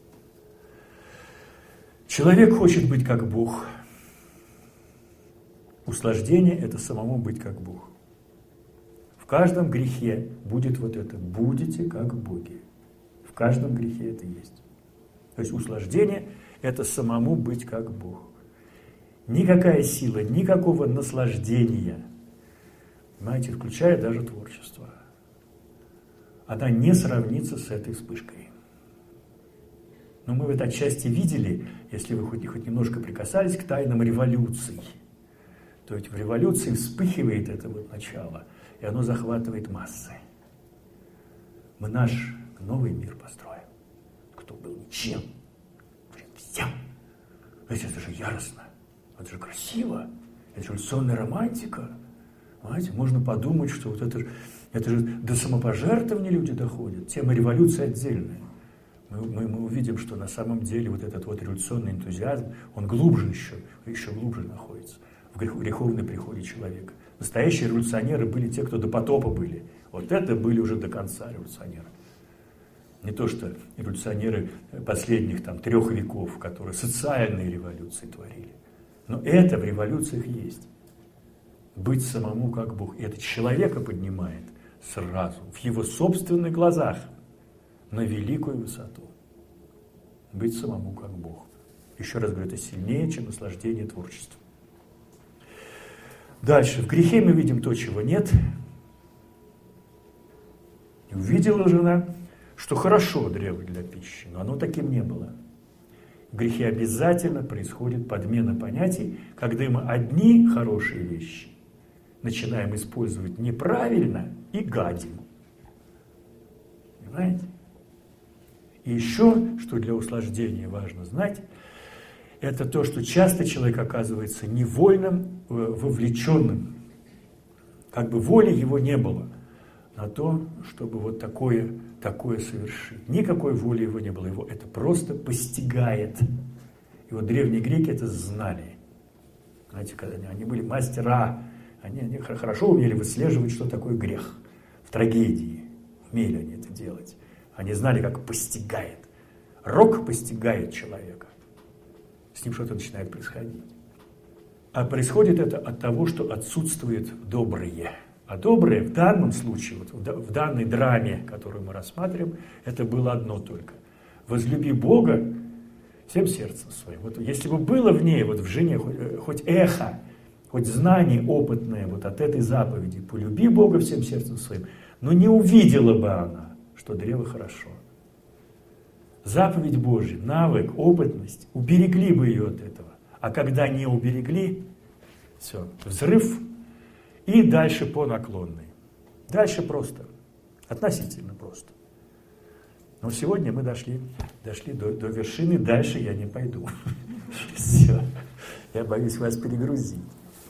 Человек хочет быть как Бог. Услаждение – это самому быть как Бог. В каждом грехе будет вот это «будете как боги». В каждом грехе это есть. То есть услаждение – это самому быть как Бог. Никакая сила, никакого наслаждения, понимаете, включая даже творчество, она не сравнится с этой вспышкой. Но мы в этой части видели, если вы хоть немножко прикасались к тайнам революций, то есть в революции вспыхивает это вот начало, и оно захватывает массы. Мы наш новый мир построим. Кто был ничем, всем. Ведь это же яростно, это же красиво, это же революционная романтика. Понимаете, можно подумать, что вот это же до самопожертвования люди доходят. Тема революции отдельная. Мы увидим, что на самом деле вот этот вот революционный энтузиазм, он глубже еще глубже находится в греховной приходе человека. Настоящие революционеры были те, кто до потопа были. Вот это были уже до конца революционеры. Не то, что революционеры последних 3 веков, которые социальные революции творили. Но это в революциях есть. Быть самому как Бог. И это человека поднимает сразу, в его собственных глазах, на великую высоту. Быть самому как Бог. Еще раз говорю, это сильнее, чем наслаждение творчеством. Дальше. В грехе мы видим то, чего нет. И увидела жена, что хорошо древо для пищи, но оно таким не было. В грехе обязательно происходит подмена понятий, когда мы одни хорошие вещи начинаем использовать неправильно и гадим. Понимаете? И еще, что для услаждения важно знать, это то, что часто человек оказывается невольным, вовлеченным. Как бы воли его не было на то, чтобы вот такое совершить. Никакой воли его не было, его это просто постигает. И вот древние греки это знали. Знаете, когда они были мастера, они хорошо умели выслеживать, что такое грех. В трагедии умели они это делать. Они знали, как постигает. Рок постигает человека. С ним что-то начинает происходить. А происходит это от того, что отсутствует доброе. А доброе в данном случае, вот в данной драме, которую мы рассматриваем, это было одно только. Возлюби Бога всем сердцем своим. Вот если бы было в ней, вот в жене, хоть эхо, хоть знание опытное вот от этой заповеди, полюби Бога всем сердцем своим, но не увидела бы она, что древо хорошо. Заповедь Божья, навык, опытность, уберегли бы ее от этого. А когда не уберегли, все, взрыв, и дальше по наклонной. Дальше просто, относительно просто. Но сегодня мы дошли до вершины, дальше я не пойду. Все, я боюсь вас перегрузить.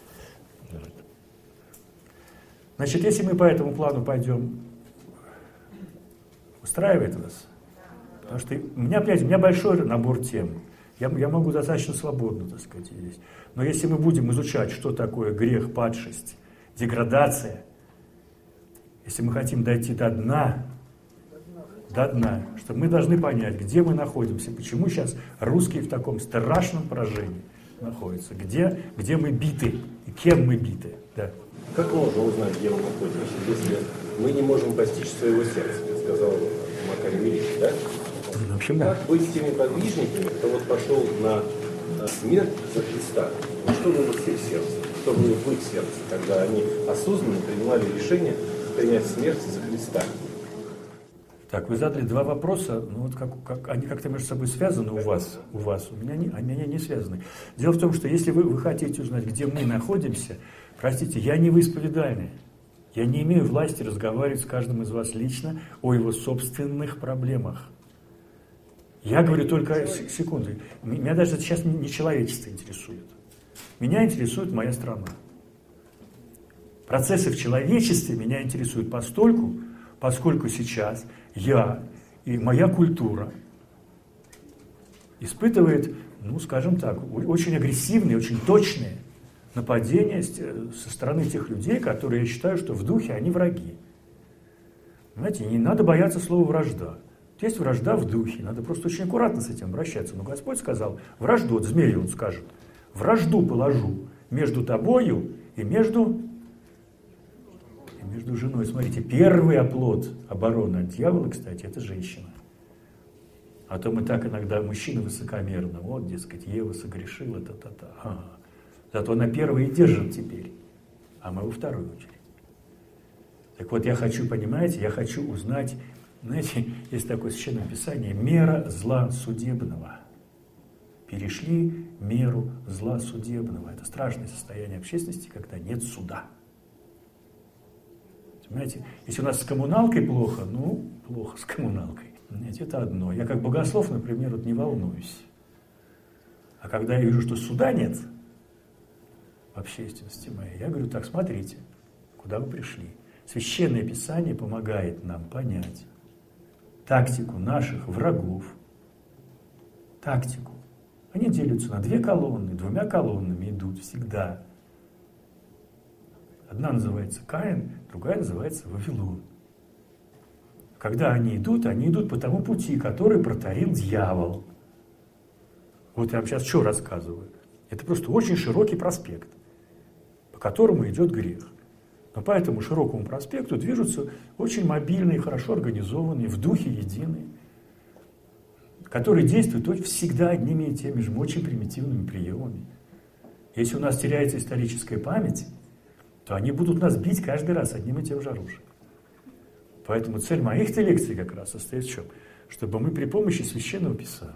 Значит, если мы по этому плану пойдем, устраивает вас? Потому что у меня большой набор тем. Я могу достаточно свободно, так сказать, здесь. Но если мы будем изучать, что такое грех, падшесть, деградация, если мы хотим дойти до дна, что мы должны понять, где мы находимся, почему сейчас русские в таком страшном поражении находятся, где мы биты и кем мы биты. Да. Как можно узнать, где мы находимся, если мы не можем постичь своего сердца, сказал Макарий Великий, да? В общем, да. Как быть с теми подвижниками, кто вот пошел на смерть за Христа? Что было в их сердце? Что было в их сердце, когда они осознанно принимали решение принять смерть за Христа? Так, вы задали 2 вопроса, ну вот они как-то между собой связаны у вас, у меня не связаны. Дело в том, что если вы хотите узнать, где мы находимся, простите, я не исповедальный. Я не имею власти разговаривать с каждым из вас лично о его собственных проблемах. Я говорю только, секунду, меня даже сейчас не человечество интересует. Меня интересует моя страна. Процессы в человечестве меня интересуют поскольку сейчас я и моя культура испытывает, скажем так, очень агрессивные, очень точные нападения со стороны тех людей, которые я считаю, что в духе они враги. Понимаете, не надо бояться слова «вражда». Есть вражда в духе, надо просто очень аккуратно с этим обращаться. Но Господь сказал, вражду, вот змею он скажет, вражду положу между тобою и между между женой. Смотрите, первый оплот обороны от дьявола, кстати, это женщина. А то мы так иногда, мужчины высокомерно, вот, дескать, Ева согрешила, та-та-та. Ага. Зато она первая и держит теперь, а мы во вторую очередь. Так вот, я хочу, понимаете, я хочу узнать, знаете, есть такое священное писание, мера зла судебного. Перешли меру зла судебного. Это страшное состояние общественности, когда нет суда. Понимаете, если у нас с коммуналкой плохо, ну, плохо с коммуналкой. Знаете, это одно. Я как богослов, например, вот не волнуюсь. А когда я вижу, что суда нет в общественности моей, я говорю, так, смотрите, куда вы пришли. Священное Писание помогает нам понять тактику наших врагов. Тактику. Они делятся на две колонны, двумя колоннами идут всегда. Одна называется Каин, другая называется Вавилон. Когда они идут по тому пути, который протарил дьявол. Вот я вам сейчас что рассказываю. Это просто очень широкий проспект, по которому идет грех. Но по этому широкому проспекту движутся очень мобильные, хорошо организованные, в духе единые, которые действуют всегда одними и теми же очень примитивными приемами. Если у нас теряется историческая память, то они будут нас бить каждый раз одним и тем же оружием. Поэтому цель моих-то лекций как раз состоит в чем? Чтобы мы при помощи Священного Писания,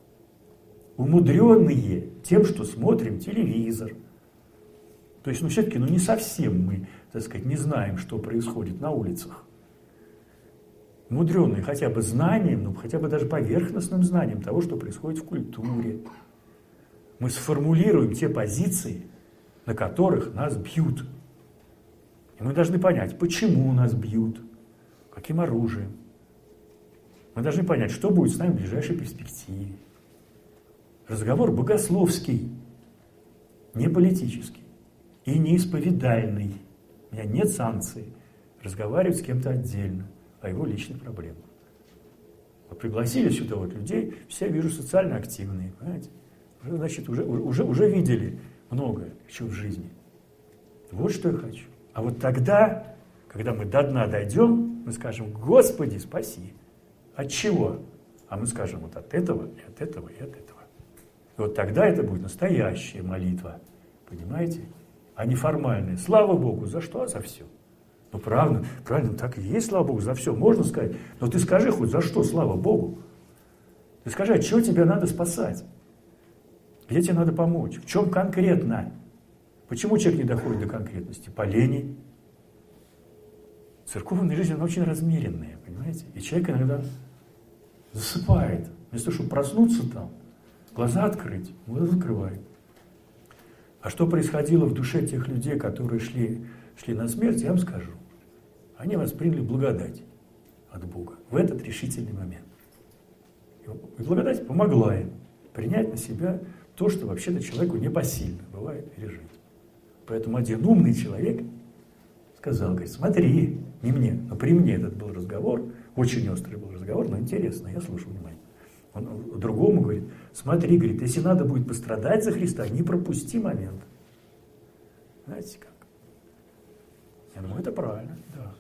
умудренные тем, что смотрим телевизор, то есть, все-таки, не совсем мы, так сказать, не знаем, что происходит на улицах, умудренные хотя бы знанием, хотя бы даже поверхностным знанием того, что происходит в культуре, мы сформулируем те позиции, на которых нас бьют. И мы должны понять, почему нас бьют, каким оружием. Мы должны понять, что будет с нами в ближайшей перспективе. Разговор богословский, не политический и не исповедальный. У меня нет санкций разговаривать с кем-то отдельно о его личных проблемах. Вот пригласили сюда людей, все, вижу, социально активные, понимаете? Значит, уже видели многое еще в жизни. Вот что я хочу. А вот тогда, когда мы до дна дойдем, мы скажем: Господи, спаси. От чего? А мы скажем: вот от этого, и от этого, и от этого. И вот тогда это будет настоящая молитва. Понимаете? А не формальная. Слава Богу, за что? За все. Правильно, так и есть, слава Богу, за все, можно сказать. Но ты скажи хоть за что, слава Богу. Ты скажи, от чего тебя надо спасать? Где тебе надо помочь? В чем конкретно? Почему человек не доходит до конкретности? По лени. Церковная жизнь, она очень размеренная, понимаете? И человек иногда засыпает. Вместо того, чтобы проснуться там, глаза открыть, он закрывает. А что происходило в душе тех людей, которые шли на смерть, я вам скажу. Они восприняли благодать от Бога в этот решительный момент. И благодать помогла им принять на себя то, что вообще-то человеку непосильно бывает пережить. Поэтому один умный человек сказал, говорит: смотри, не мне, но при мне этот был разговор, очень острый был разговор, но интересно, я слушал внимательно. Он другому говорит: смотри, говорит, если надо будет пострадать за Христа, не пропусти момент. Знаете как? Я думаю, это правильно, да.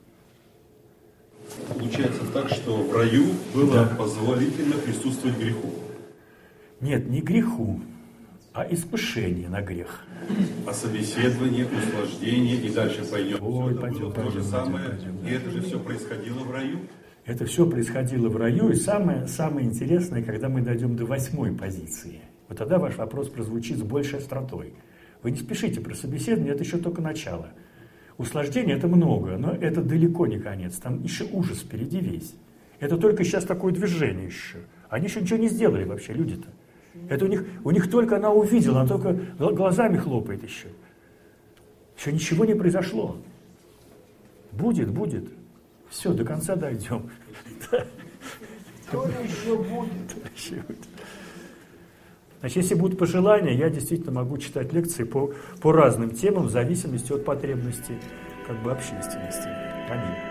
Получается так, что в раю было позволительно присутствовать греху. Нет, не греху, а искушение на грех. А собеседование, услаждение и дальше пойдем. Ой, пойдем, то же самое. И это же все происходило в раю. Это все происходило в раю, и самое интересное, когда мы дойдем до 8-й позиции. Вот тогда ваш вопрос прозвучит с большей остротой. Вы не спешите про собеседование, это еще только начало. Услаждение — это много, но это далеко не конец. Там еще ужас впереди весь. Это только сейчас такое движение еще. Они еще ничего не сделали вообще, люди-то. Это у них только она увидела, она только глазами хлопает еще. Еще ничего не произошло. Будет. Все, до конца дойдем. Что еще будет? Значит, если будут пожелания, я действительно могу читать лекции по разным темам в зависимости от потребностей общественности. Аминь.